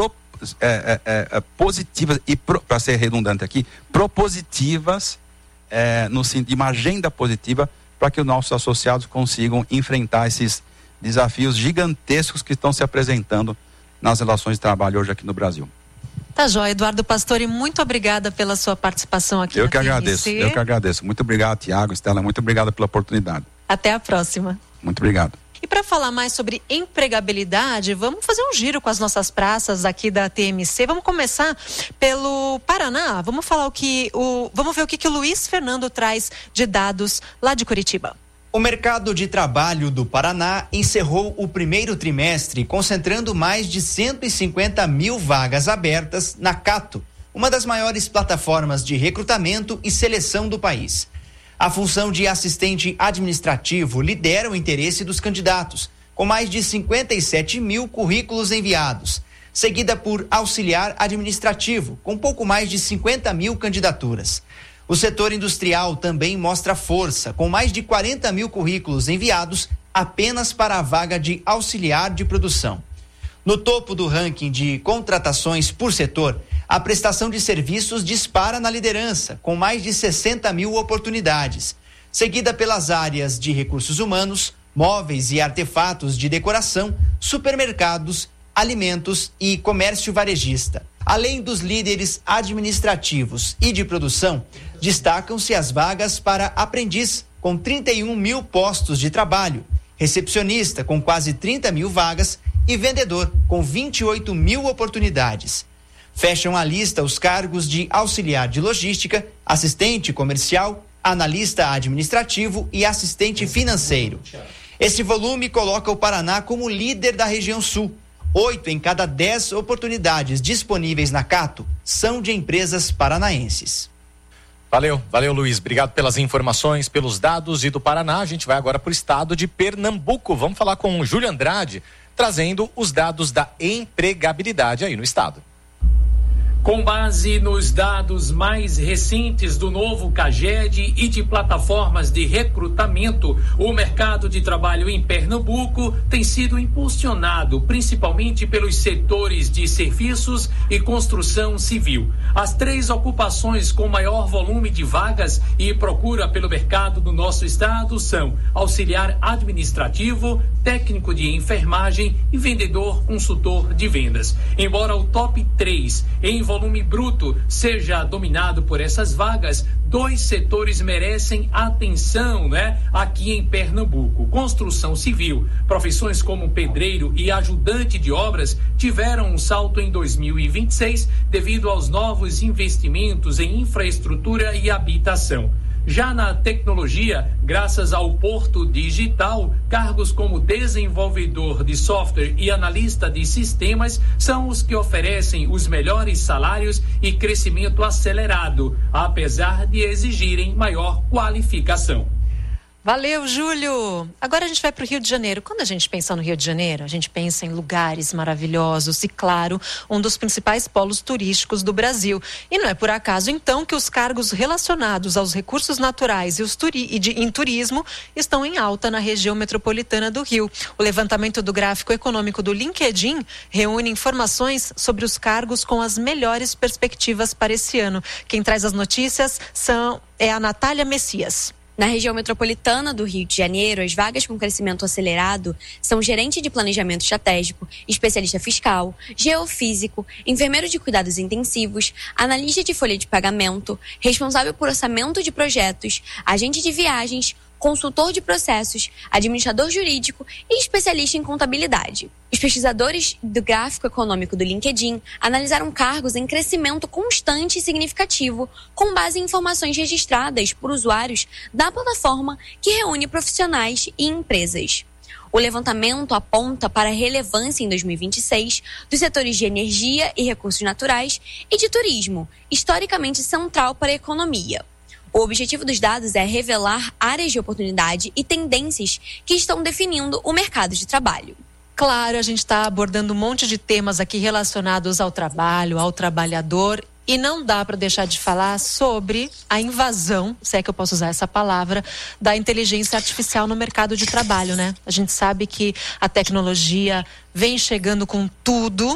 positivas e, para ser redundante aqui, propositivas de uma agenda positiva para que os nossos associados consigam enfrentar esses desafios gigantescos que estão se apresentando nas relações de trabalho hoje aqui no Brasil. Tá jóia, Eduardo Pastore, muito obrigada pela sua participação aqui. Eu que agradeço. Muito obrigado, Tiago, Estela, muito obrigado pela oportunidade. Até a próxima. Muito obrigado. E para falar mais sobre empregabilidade, vamos fazer um giro com as nossas praças aqui da TMC. Vamos começar pelo Paraná. Vamos ver o que o Luiz Fernando traz de dados lá de Curitiba. O mercado de trabalho do Paraná encerrou o primeiro trimestre concentrando mais de 150 mil vagas abertas na Cato, uma das maiores plataformas de recrutamento e seleção do país. A função de assistente administrativo lidera o interesse dos candidatos, com mais de 57 mil currículos enviados, seguida por auxiliar administrativo, com pouco mais de 50 mil candidaturas. O setor industrial também mostra força, com mais de 40 mil currículos enviados apenas para a vaga de auxiliar de produção. No topo do ranking de contratações por setor, a prestação de serviços dispara na liderança, com mais de 60 mil oportunidades, seguida pelas áreas de recursos humanos, móveis e artefatos de decoração, supermercados, alimentos e comércio varejista. Além dos líderes administrativos e de produção, destacam-se as vagas para aprendiz, com 31 mil postos de trabalho, recepcionista, com quase 30 mil vagas, e vendedor, com 28 mil oportunidades. Fecham a lista os cargos de auxiliar de logística, assistente comercial, analista administrativo e assistente financeiro. Esse volume coloca o Paraná como líder da região sul. 8 em cada 10 oportunidades disponíveis na Cato são de empresas paranaenses. Valeu, Luiz. Obrigado pelas informações, pelos dados. E do Paraná, a gente vai agora para o estado de Pernambuco. Vamos falar com o Júlio Andrade, trazendo os dados da empregabilidade aí no estado. Com base nos dados mais recentes do novo CAGED e de plataformas de recrutamento, o mercado de trabalho em Pernambuco tem sido impulsionado principalmente pelos setores de serviços e construção civil. As 3 ocupações com maior volume de vagas e procura pelo mercado do nosso estado são auxiliar administrativo, técnico de enfermagem e vendedor consultor de vendas. Embora o top 3 em volume bruto seja dominado por essas vagas, 2 setores merecem atenção, aqui em Pernambuco. Construção civil, profissões como pedreiro e ajudante de obras tiveram um salto em 2026 devido aos novos investimentos em infraestrutura e habitação. Já na tecnologia, graças ao Porto Digital, cargos como desenvolvedor de software e analista de sistemas são os que oferecem os melhores salários e crescimento acelerado, apesar de exigirem maior qualificação. Valeu, Júlio! Agora a gente vai para o Rio de Janeiro. Quando a gente pensa no Rio de Janeiro, a gente pensa em lugares maravilhosos e, claro, um dos principais polos turísticos do Brasil. E não é por acaso, então, que os cargos relacionados aos recursos naturais e em turismo estão em alta na região metropolitana do Rio. O levantamento do gráfico econômico do LinkedIn reúne informações sobre os cargos com as melhores perspectivas para esse ano. Quem traz as notícias é a Natália Messias. Na região metropolitana do Rio de Janeiro, as vagas com crescimento acelerado são gerente de planejamento estratégico, especialista fiscal, geofísico, enfermeiro de cuidados intensivos, analista de folha de pagamento, responsável por orçamento de projetos, agente de viagens, consultor de processos, administrador jurídico e especialista em contabilidade. Os pesquisadores do gráfico econômico do LinkedIn analisaram cargos em crescimento constante e significativo, com base em informações registradas por usuários da plataforma que reúne profissionais e empresas. O levantamento aponta para a relevância em 2026 dos setores de energia e recursos naturais e de turismo, historicamente central para a economia. O objetivo dos dados é revelar áreas de oportunidade e tendências que estão definindo o mercado de trabalho. Claro, a gente está abordando um monte de temas aqui relacionados ao trabalho, ao trabalhador, e não dá para deixar de falar sobre a invasão, se é que eu posso usar essa palavra, da inteligência artificial no mercado de trabalho, né? A gente sabe que a tecnologia vem chegando com tudo,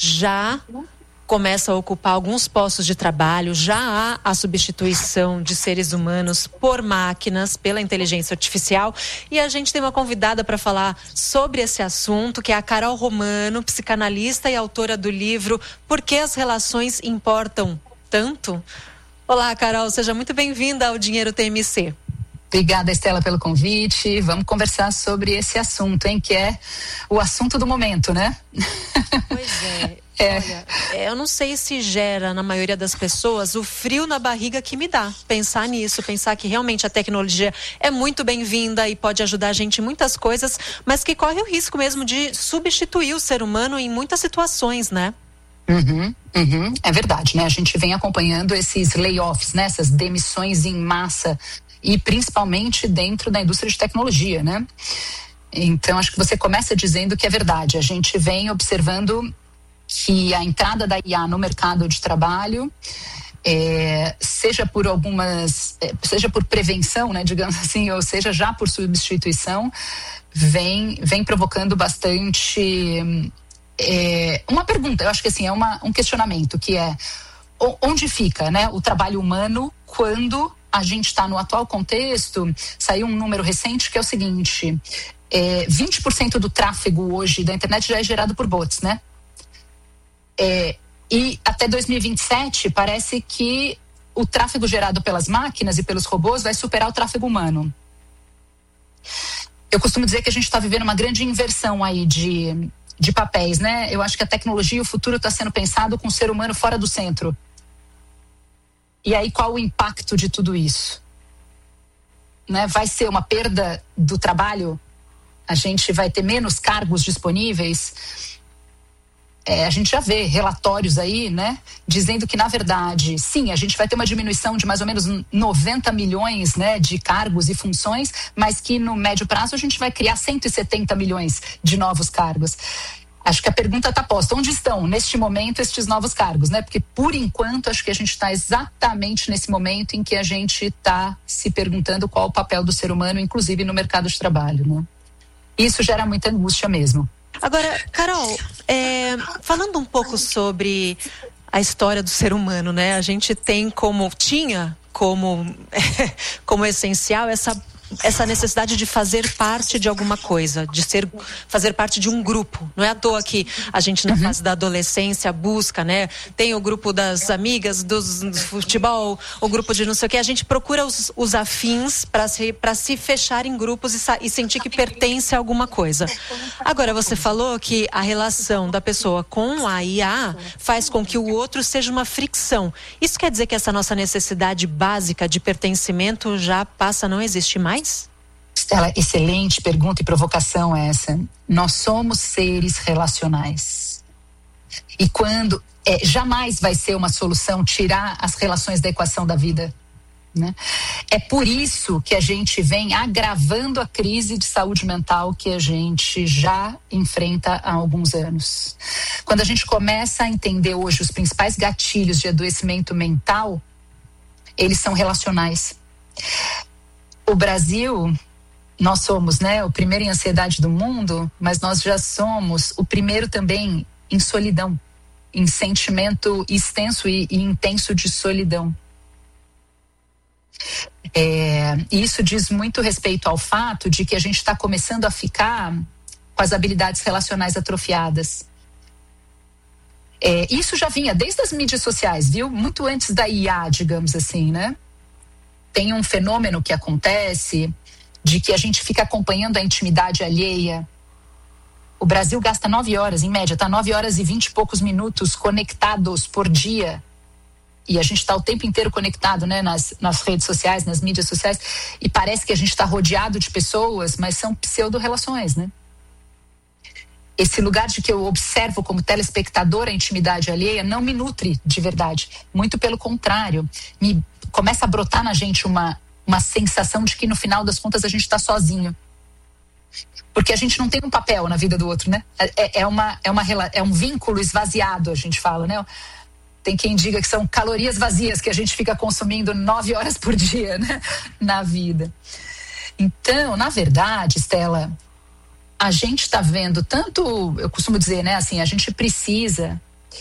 já começa a ocupar alguns postos de trabalho, já há a substituição de seres humanos por máquinas, pela inteligência artificial, e a gente tem uma convidada para falar sobre esse assunto, que é a Carol Romano, psicanalista e autora do livro Por que as Relações Importam Tanto? Olá, Carol, seja muito bem-vinda ao Dinheiro TMC. Obrigada, Estela, pelo convite. Vamos conversar sobre esse assunto, que é o assunto do momento, né? Pois é. Olha, eu não sei se gera na maioria das pessoas o frio na barriga que me dá pensar nisso, pensar que realmente a tecnologia é muito bem-vinda e pode ajudar a gente em muitas coisas, mas que corre o risco mesmo de substituir o ser humano em muitas situações, né? É verdade, né? A gente vem acompanhando esses layoffs, né? Essas demissões em massa, e principalmente dentro da indústria de tecnologia, né? Então, acho que você começa dizendo que é verdade. A gente vem observando que a entrada da IA no mercado de trabalho, seja por prevenção, né, digamos assim, ou seja, já por substituição, vem provocando bastante uma pergunta. Eu acho que assim, é um questionamento, que é onde fica, né, o trabalho humano quando a gente está no atual contexto, saiu um número recente que é o seguinte, 20% do tráfego hoje da internet já é gerado por bots, né? E até 2027 parece que o tráfego gerado pelas máquinas e pelos robôs vai superar o tráfego humano. Eu costumo dizer que a gente está vivendo uma grande inversão aí de papéis, né? Eu acho que a tecnologia e o futuro está sendo pensado com o ser humano fora do centro. E aí qual o impacto de tudo isso? Né? Vai ser uma perda do trabalho? A gente vai ter menos cargos disponíveis? A gente já vê relatórios aí, né, dizendo que, na verdade, sim, a gente vai ter uma diminuição de mais ou menos 90 milhões, né, de cargos e funções, mas que no médio prazo a gente vai criar 170 milhões de novos cargos. Acho que a pergunta está posta. Onde estão, neste momento, estes novos cargos, né? Porque, por enquanto, acho que a gente está exatamente nesse momento em que a gente está se perguntando qual o papel do ser humano, inclusive no mercado de trabalho, né? Isso gera muita angústia mesmo. Agora, Carol, falando um pouco sobre a história do ser humano, né? A gente tinha como essencial essa necessidade de fazer parte de alguma coisa, fazer parte de um grupo. Não é à toa que a gente, na fase da adolescência, busca, né? Tem o grupo das amigas, do futebol, o grupo de não sei o que. A gente procura os afins para se fechar em grupos e sentir que pertence a alguma coisa. Agora, você falou que a relação da pessoa com a IA faz com que o outro seja uma fricção. Isso quer dizer que essa nossa necessidade básica de pertencimento já passa a não existir mais? Estela, excelente pergunta e provocação essa. Nós somos seres relacionais. E quando jamais vai ser uma solução tirar as relações da equação da vida, né? É por isso que a gente vem agravando a crise de saúde mental que a gente já enfrenta há alguns anos. Quando a gente começa a entender hoje os principais gatilhos de adoecimento mental, eles são relacionais. O Brasil, nós somos, né, o primeiro em ansiedade do mundo, mas nós já somos o primeiro também em solidão, em sentimento extenso e intenso de solidão. Isso diz muito respeito ao fato de que a gente está começando a ficar com as habilidades relacionais atrofiadas. Isso já vinha desde as mídias sociais, viu? Muito antes da IA, digamos assim, né? Tem um fenômeno que acontece de que a gente fica acompanhando a intimidade alheia. O Brasil gasta 9 horas, em média, 9 horas e 20 e poucos minutos conectados por dia. E a gente está o tempo inteiro conectado, né, nas redes sociais, nas mídias sociais. E parece que a gente está rodeado de pessoas, mas são pseudo-relações, né? Esse lugar de que eu observo como telespectador a intimidade alheia não me nutre de verdade. Muito pelo contrário, começa a brotar na gente uma sensação de que no final das contas a gente está sozinho. Porque a gente não tem um papel na vida do outro, né? É um vínculo esvaziado, a gente fala, né? Tem quem diga que são calorias vazias que a gente fica consumindo 9 horas por dia, né? Na vida. Então, na verdade, Estela, a gente está vendo tanto, eu costumo dizer, né? Assim, a gente precisa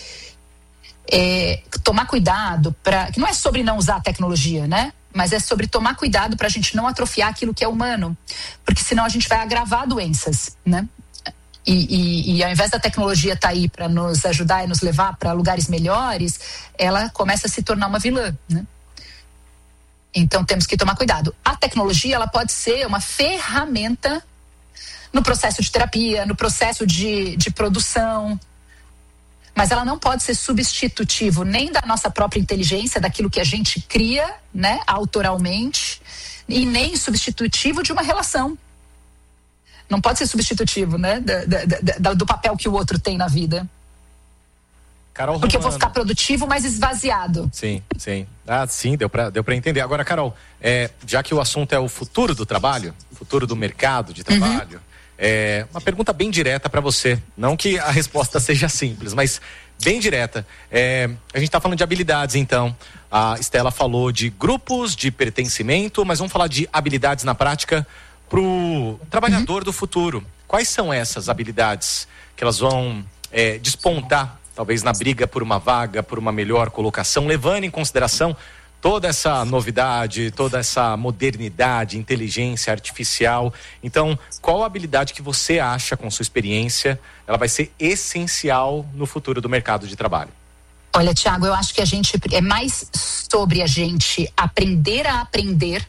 tomar cuidado que não é sobre não usar a tecnologia, né? Mas é sobre tomar cuidado para a gente não atrofiar aquilo que é humano, porque senão a gente vai agravar doenças, né? E ao invés da tecnologia estar aí para nos ajudar e nos levar para lugares melhores, ela começa a se tornar uma vilã, né? Então temos que tomar cuidado. A tecnologia, ela pode ser uma ferramenta no processo de terapia, no processo de produção, mas ela não pode ser substitutivo nem da nossa própria inteligência, daquilo que a gente cria, né, autoralmente, e nem substitutivo de uma relação. Não pode ser substitutivo, né, do papel que o outro tem na vida. Carol Porque Romano. eu vou ficar produtivo, mas esvaziado. Sim. Sim, deu pra entender. Agora, Carol, já que o assunto é o futuro do trabalho, futuro do mercado de trabalho, uma pergunta bem direta para você. Não que a resposta seja simples, mas bem direta. A gente está falando de habilidades, então. A Estela falou de grupos, de pertencimento, mas vamos falar de habilidades na prática pro trabalhador do futuro. Quais são essas habilidades que elas vão despontar, talvez na briga por uma vaga, por uma melhor colocação, levando em consideração toda essa novidade, toda essa modernidade, inteligência artificial. Então, qual habilidade que você acha, com sua experiência, ela vai ser essencial no futuro do mercado de trabalho? Olha, Thiago, eu acho que é mais sobre a gente aprender a aprender.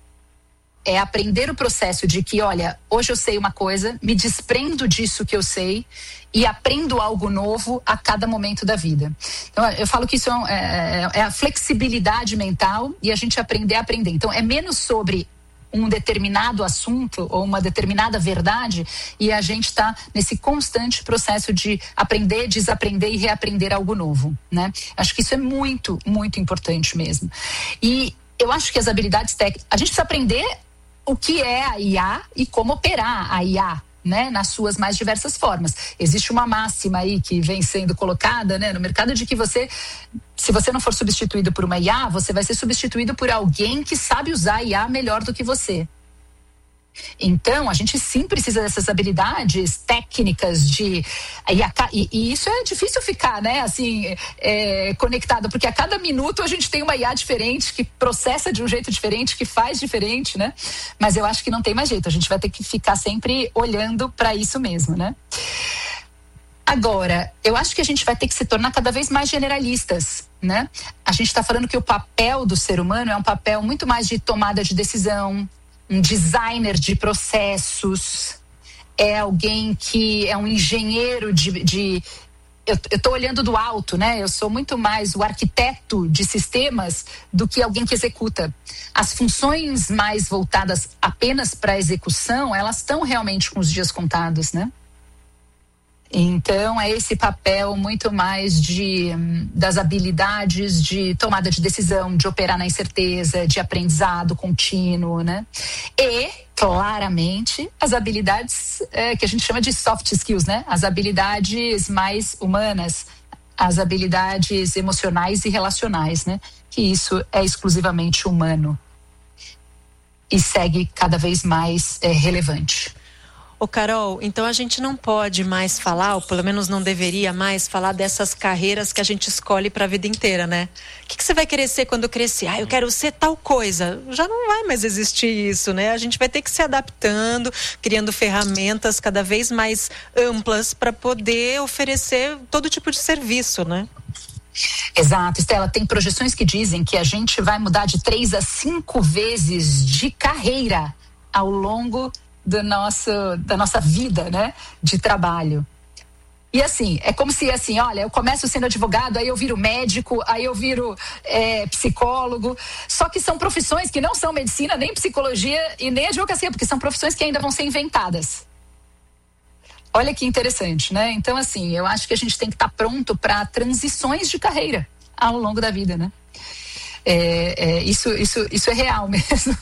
É aprender o processo de que, olha, hoje eu sei uma coisa, me desprendo disso que eu sei e aprendo algo novo a cada momento da vida. Então, eu falo que isso é a flexibilidade mental e a gente aprender a aprender. Então, é menos sobre um determinado assunto ou uma determinada verdade e a gente está nesse constante processo de aprender, desaprender e reaprender algo novo, né? Acho que isso é muito, muito importante mesmo. E eu acho que as habilidades técnicas, a gente precisa aprender o que é a IA e como operar a IA, né, nas suas mais diversas formas. Existe uma máxima aí que vem sendo colocada, né, no mercado de que se você não for substituído por uma IA, você vai ser substituído por alguém que sabe usar a IA melhor do que você. Então, a gente sim precisa dessas habilidades técnicas e isso é difícil ficar, né, assim, conectado, porque a cada minuto a gente tem uma IA diferente, que processa de um jeito diferente, que faz diferente, né? Mas eu acho que não tem mais jeito, a gente vai ter que ficar sempre olhando para isso mesmo, né? Agora, eu acho que a gente vai ter que se tornar cada vez mais generalistas, né? A gente está falando que o papel do ser humano é um papel muito mais de tomada de decisão, um designer de processos, é alguém que é um engenheiro eu estou olhando do alto, né? Eu sou muito mais o arquiteto de sistemas do que alguém que executa. As funções mais voltadas apenas para a execução, elas estão realmente com os dias contados, né? Então, é esse papel muito mais das habilidades de tomada de decisão, de operar na incerteza, de aprendizado contínuo, né? E, claramente, as habilidades que a gente chama de soft skills, né? As habilidades mais humanas, as habilidades emocionais e relacionais, né? Que isso é exclusivamente humano e segue cada vez mais relevante. Ô Carol, então a gente não pode mais falar, ou pelo menos não deveria mais falar dessas carreiras que a gente escolhe para a vida inteira, né? O que você vai querer ser quando crescer? Eu quero ser tal coisa. Já não vai mais existir isso, né? A gente vai ter que se adaptando, criando ferramentas cada vez mais amplas para poder oferecer todo tipo de serviço, né? Exato, Estela, tem projeções que dizem que a gente vai mudar de 3 a 5 vezes de carreira ao longo da nossa vida, né, de trabalho. E assim, é como se assim, olha, eu começo sendo advogado, aí eu viro médico, aí eu viro psicólogo, só que são profissões que não são medicina, nem psicologia e nem advocacia, porque são profissões que ainda vão ser inventadas. Olha que interessante, né? Então assim, eu acho que a gente tem que estar pronto para transições de carreira ao longo da vida, né? Isso é real mesmo.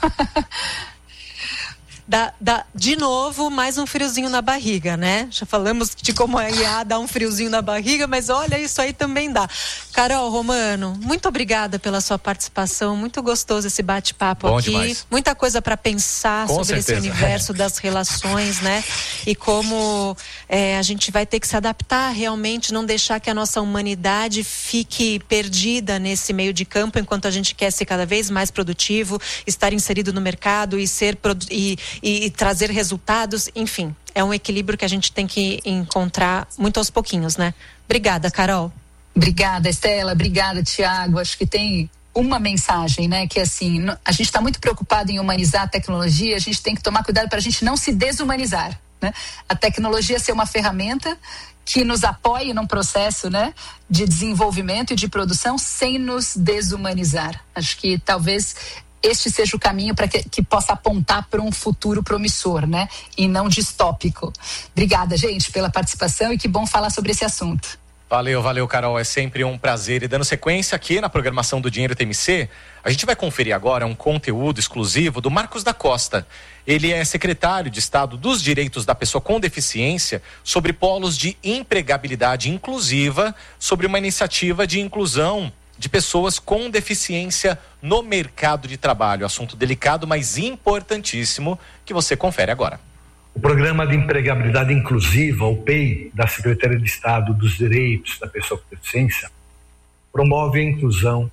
De novo, mais um friozinho na barriga, né? Já falamos de como a IA dá um friozinho na barriga, mas olha, isso aí também dá. Carol Romano, muito obrigada pela sua participação, muito gostoso esse bate-papo aqui. Demais. Muita coisa para pensar com sobre certeza. Esse universo das relações, né? E como a gente vai ter que se adaptar realmente, não deixar que a nossa humanidade fique perdida nesse meio de campo, enquanto a gente quer ser cada vez mais produtivo, estar inserido no mercado e trazer resultados, enfim, é um equilíbrio que a gente tem que encontrar muito aos pouquinhos, né? Obrigada, Carol. Obrigada, Estela, obrigada, Tiago. Acho que tem uma mensagem, né? Que assim, a gente está muito preocupado em humanizar a tecnologia, a gente tem que tomar cuidado para a gente não se desumanizar, né? A tecnologia ser uma ferramenta que nos apoie num processo, né, de desenvolvimento e de produção sem nos desumanizar. Acho que talvez este seja o caminho para que possa apontar para um futuro promissor, né? E não distópico. Obrigada, gente, pela participação e que bom falar sobre esse assunto. Valeu, Carol. É sempre um prazer. E dando sequência aqui na programação do Dinheiro TMC, a gente vai conferir agora um conteúdo exclusivo do Marcos da Costa. Ele é secretário de Estado dos Direitos da Pessoa com Deficiência sobre polos de empregabilidade inclusiva, sobre uma iniciativa de inclusão de pessoas com deficiência no mercado de trabalho. Assunto delicado, mas importantíssimo, que você confere agora. O Programa de Empregabilidade Inclusiva, o PEI, da Secretaria de Estado dos Direitos da Pessoa com Deficiência, promove a inclusão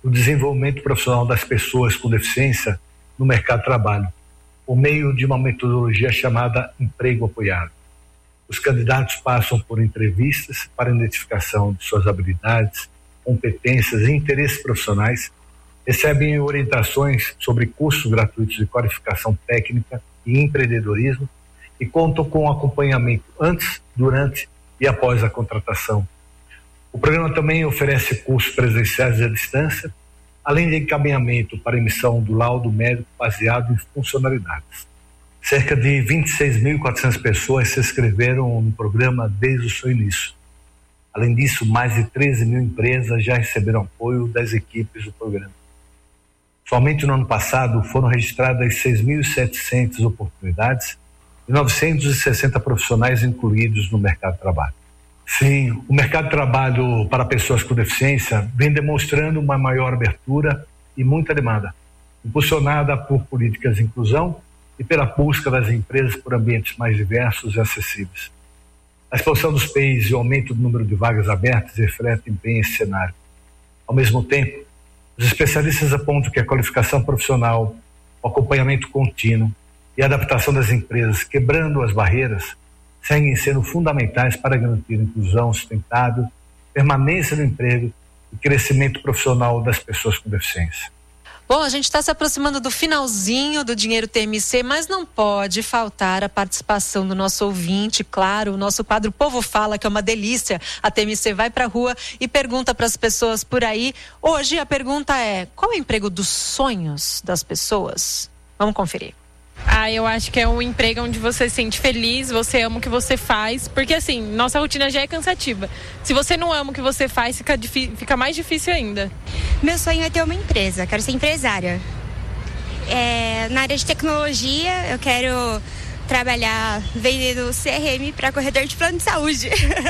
o desenvolvimento profissional das pessoas com deficiência no mercado de trabalho, por meio de uma metodologia chamada emprego apoiado. Os candidatos passam por entrevistas para identificação de suas habilidades, competências e interesses profissionais, recebem orientações sobre cursos gratuitos de qualificação técnica e empreendedorismo e contam com acompanhamento antes, durante e após a contratação. O programa também oferece cursos presenciais à distância, além de encaminhamento para emissão do laudo médico baseado em funcionalidades. Cerca de 26.400 pessoas se inscreveram no programa desde o seu início. Além disso, mais de 13.000 empresas já receberam apoio das equipes do programa. Somente no ano passado foram registradas 6.700 oportunidades e 960 profissionais incluídos no mercado de trabalho. Sim, o mercado de trabalho para pessoas com deficiência vem demonstrando uma maior abertura e muita demanda, impulsionada por políticas de inclusão e pela busca das empresas por ambientes mais diversos e acessíveis. A expansão dos PEIs e o aumento do número de vagas abertas refletem bem esse cenário. Ao mesmo tempo, os especialistas apontam que a qualificação profissional, o acompanhamento contínuo e a adaptação das empresas, quebrando as barreiras, seguem sendo fundamentais para garantir inclusão sustentável, permanência no emprego e crescimento profissional das pessoas com deficiência. Bom, a gente está se aproximando do finalzinho do Dinheiro TMC, mas não pode faltar a participação do nosso ouvinte, claro, o nosso quadro Povo Fala, que é uma delícia. A TMC vai para a rua e pergunta para as pessoas por aí. Hoje a pergunta é: qual é o emprego dos sonhos das pessoas? Vamos conferir. Eu acho que é um emprego onde você se sente feliz, você ama o que você faz, porque assim, nossa rotina já é cansativa. Se você não ama o que você faz, fica mais difícil ainda. Meu sonho é ter uma empresa, quero ser empresária. Na área de tecnologia, eu quero trabalhar vendendo CRM para corredor de plano de saúde.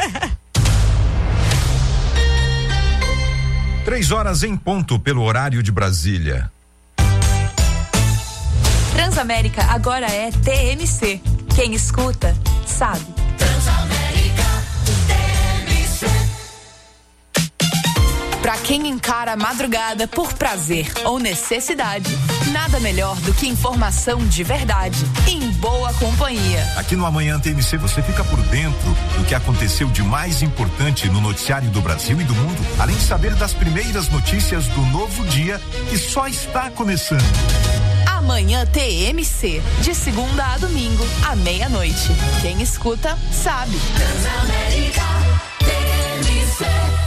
3h em ponto pelo horário de Brasília. Transamérica agora é TMC. Quem escuta, sabe. Transamérica, TMC. Pra quem encara a madrugada por prazer ou necessidade, nada melhor do que informação de verdade, em boa companhia. Aqui no Amanhã TMC você fica por dentro do que aconteceu de mais importante no noticiário do Brasil e do mundo, além de saber das primeiras notícias do novo dia que só está começando. Amanhã TMC, de segunda a domingo, à meia-noite. Quem escuta, sabe. Transamérica, TMC.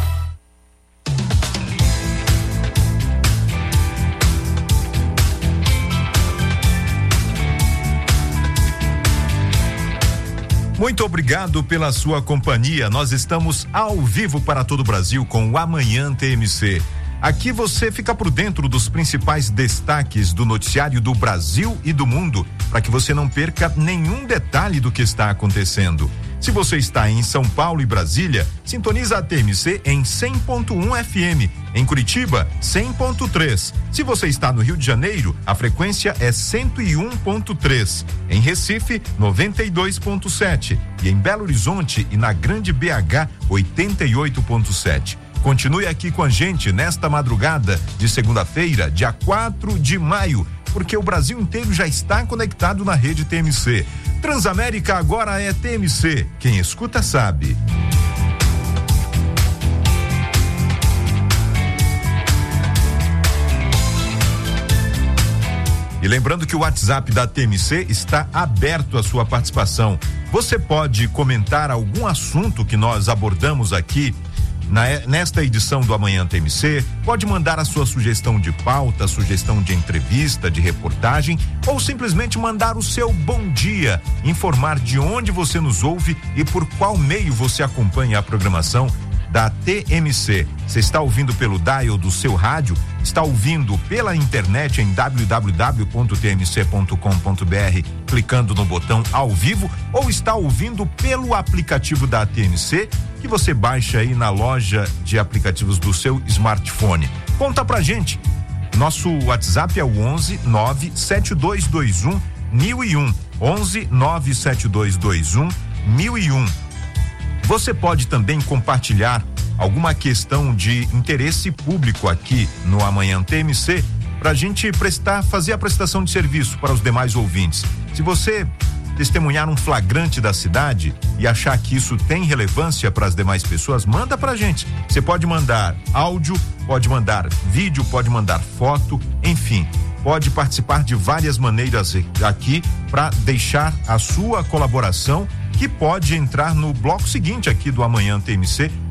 Muito obrigado pela sua companhia. Nós estamos ao vivo para todo o Brasil com o Amanhã TMC. Aqui você fica por dentro dos principais destaques do noticiário do Brasil e do mundo, para que você não perca nenhum detalhe do que está acontecendo. Se você está em São Paulo e Brasília, sintoniza a TMC em 100.1 FM. Em Curitiba, 100.3. Se você está no Rio de Janeiro, a frequência é 101.3. Em Recife, 92.7. E em Belo Horizonte e na Grande BH, 88.7. Continue aqui com a gente nesta madrugada de segunda-feira, dia 4 de maio, porque o Brasil inteiro já está conectado na rede TMC. Transamérica agora é TMC. Quem escuta sabe. E lembrando que o WhatsApp da TMC está aberto à sua participação. Você pode comentar algum assunto que nós abordamos aqui nesta edição do Amanhã TMC, pode mandar a sua sugestão de pauta, sugestão de entrevista, de reportagem, ou simplesmente mandar o seu bom dia, informar de onde você nos ouve e por qual meio você acompanha a programação da TMC. Você está ouvindo pelo dial do seu rádio, está ouvindo pela internet em www.tmc.com.br, clicando no botão ao vivo, ou está ouvindo pelo aplicativo da TMC, que você baixa aí na loja de aplicativos do seu smartphone. Conta pra gente. Nosso WhatsApp é o 11 97221 1001. 11 97221 1001. Você pode também compartilhar alguma questão de interesse público aqui no Amanhã TMC, para a gente fazer a prestação de serviço para os demais ouvintes. Se você testemunhar um flagrante da cidade e achar que isso tem relevância para as demais pessoas, manda pra gente. Você pode mandar áudio, pode mandar vídeo, pode mandar foto, enfim, pode participar de várias maneiras aqui para deixar a sua colaboração, que pode entrar no bloco seguinte aqui do Amanhã TMC,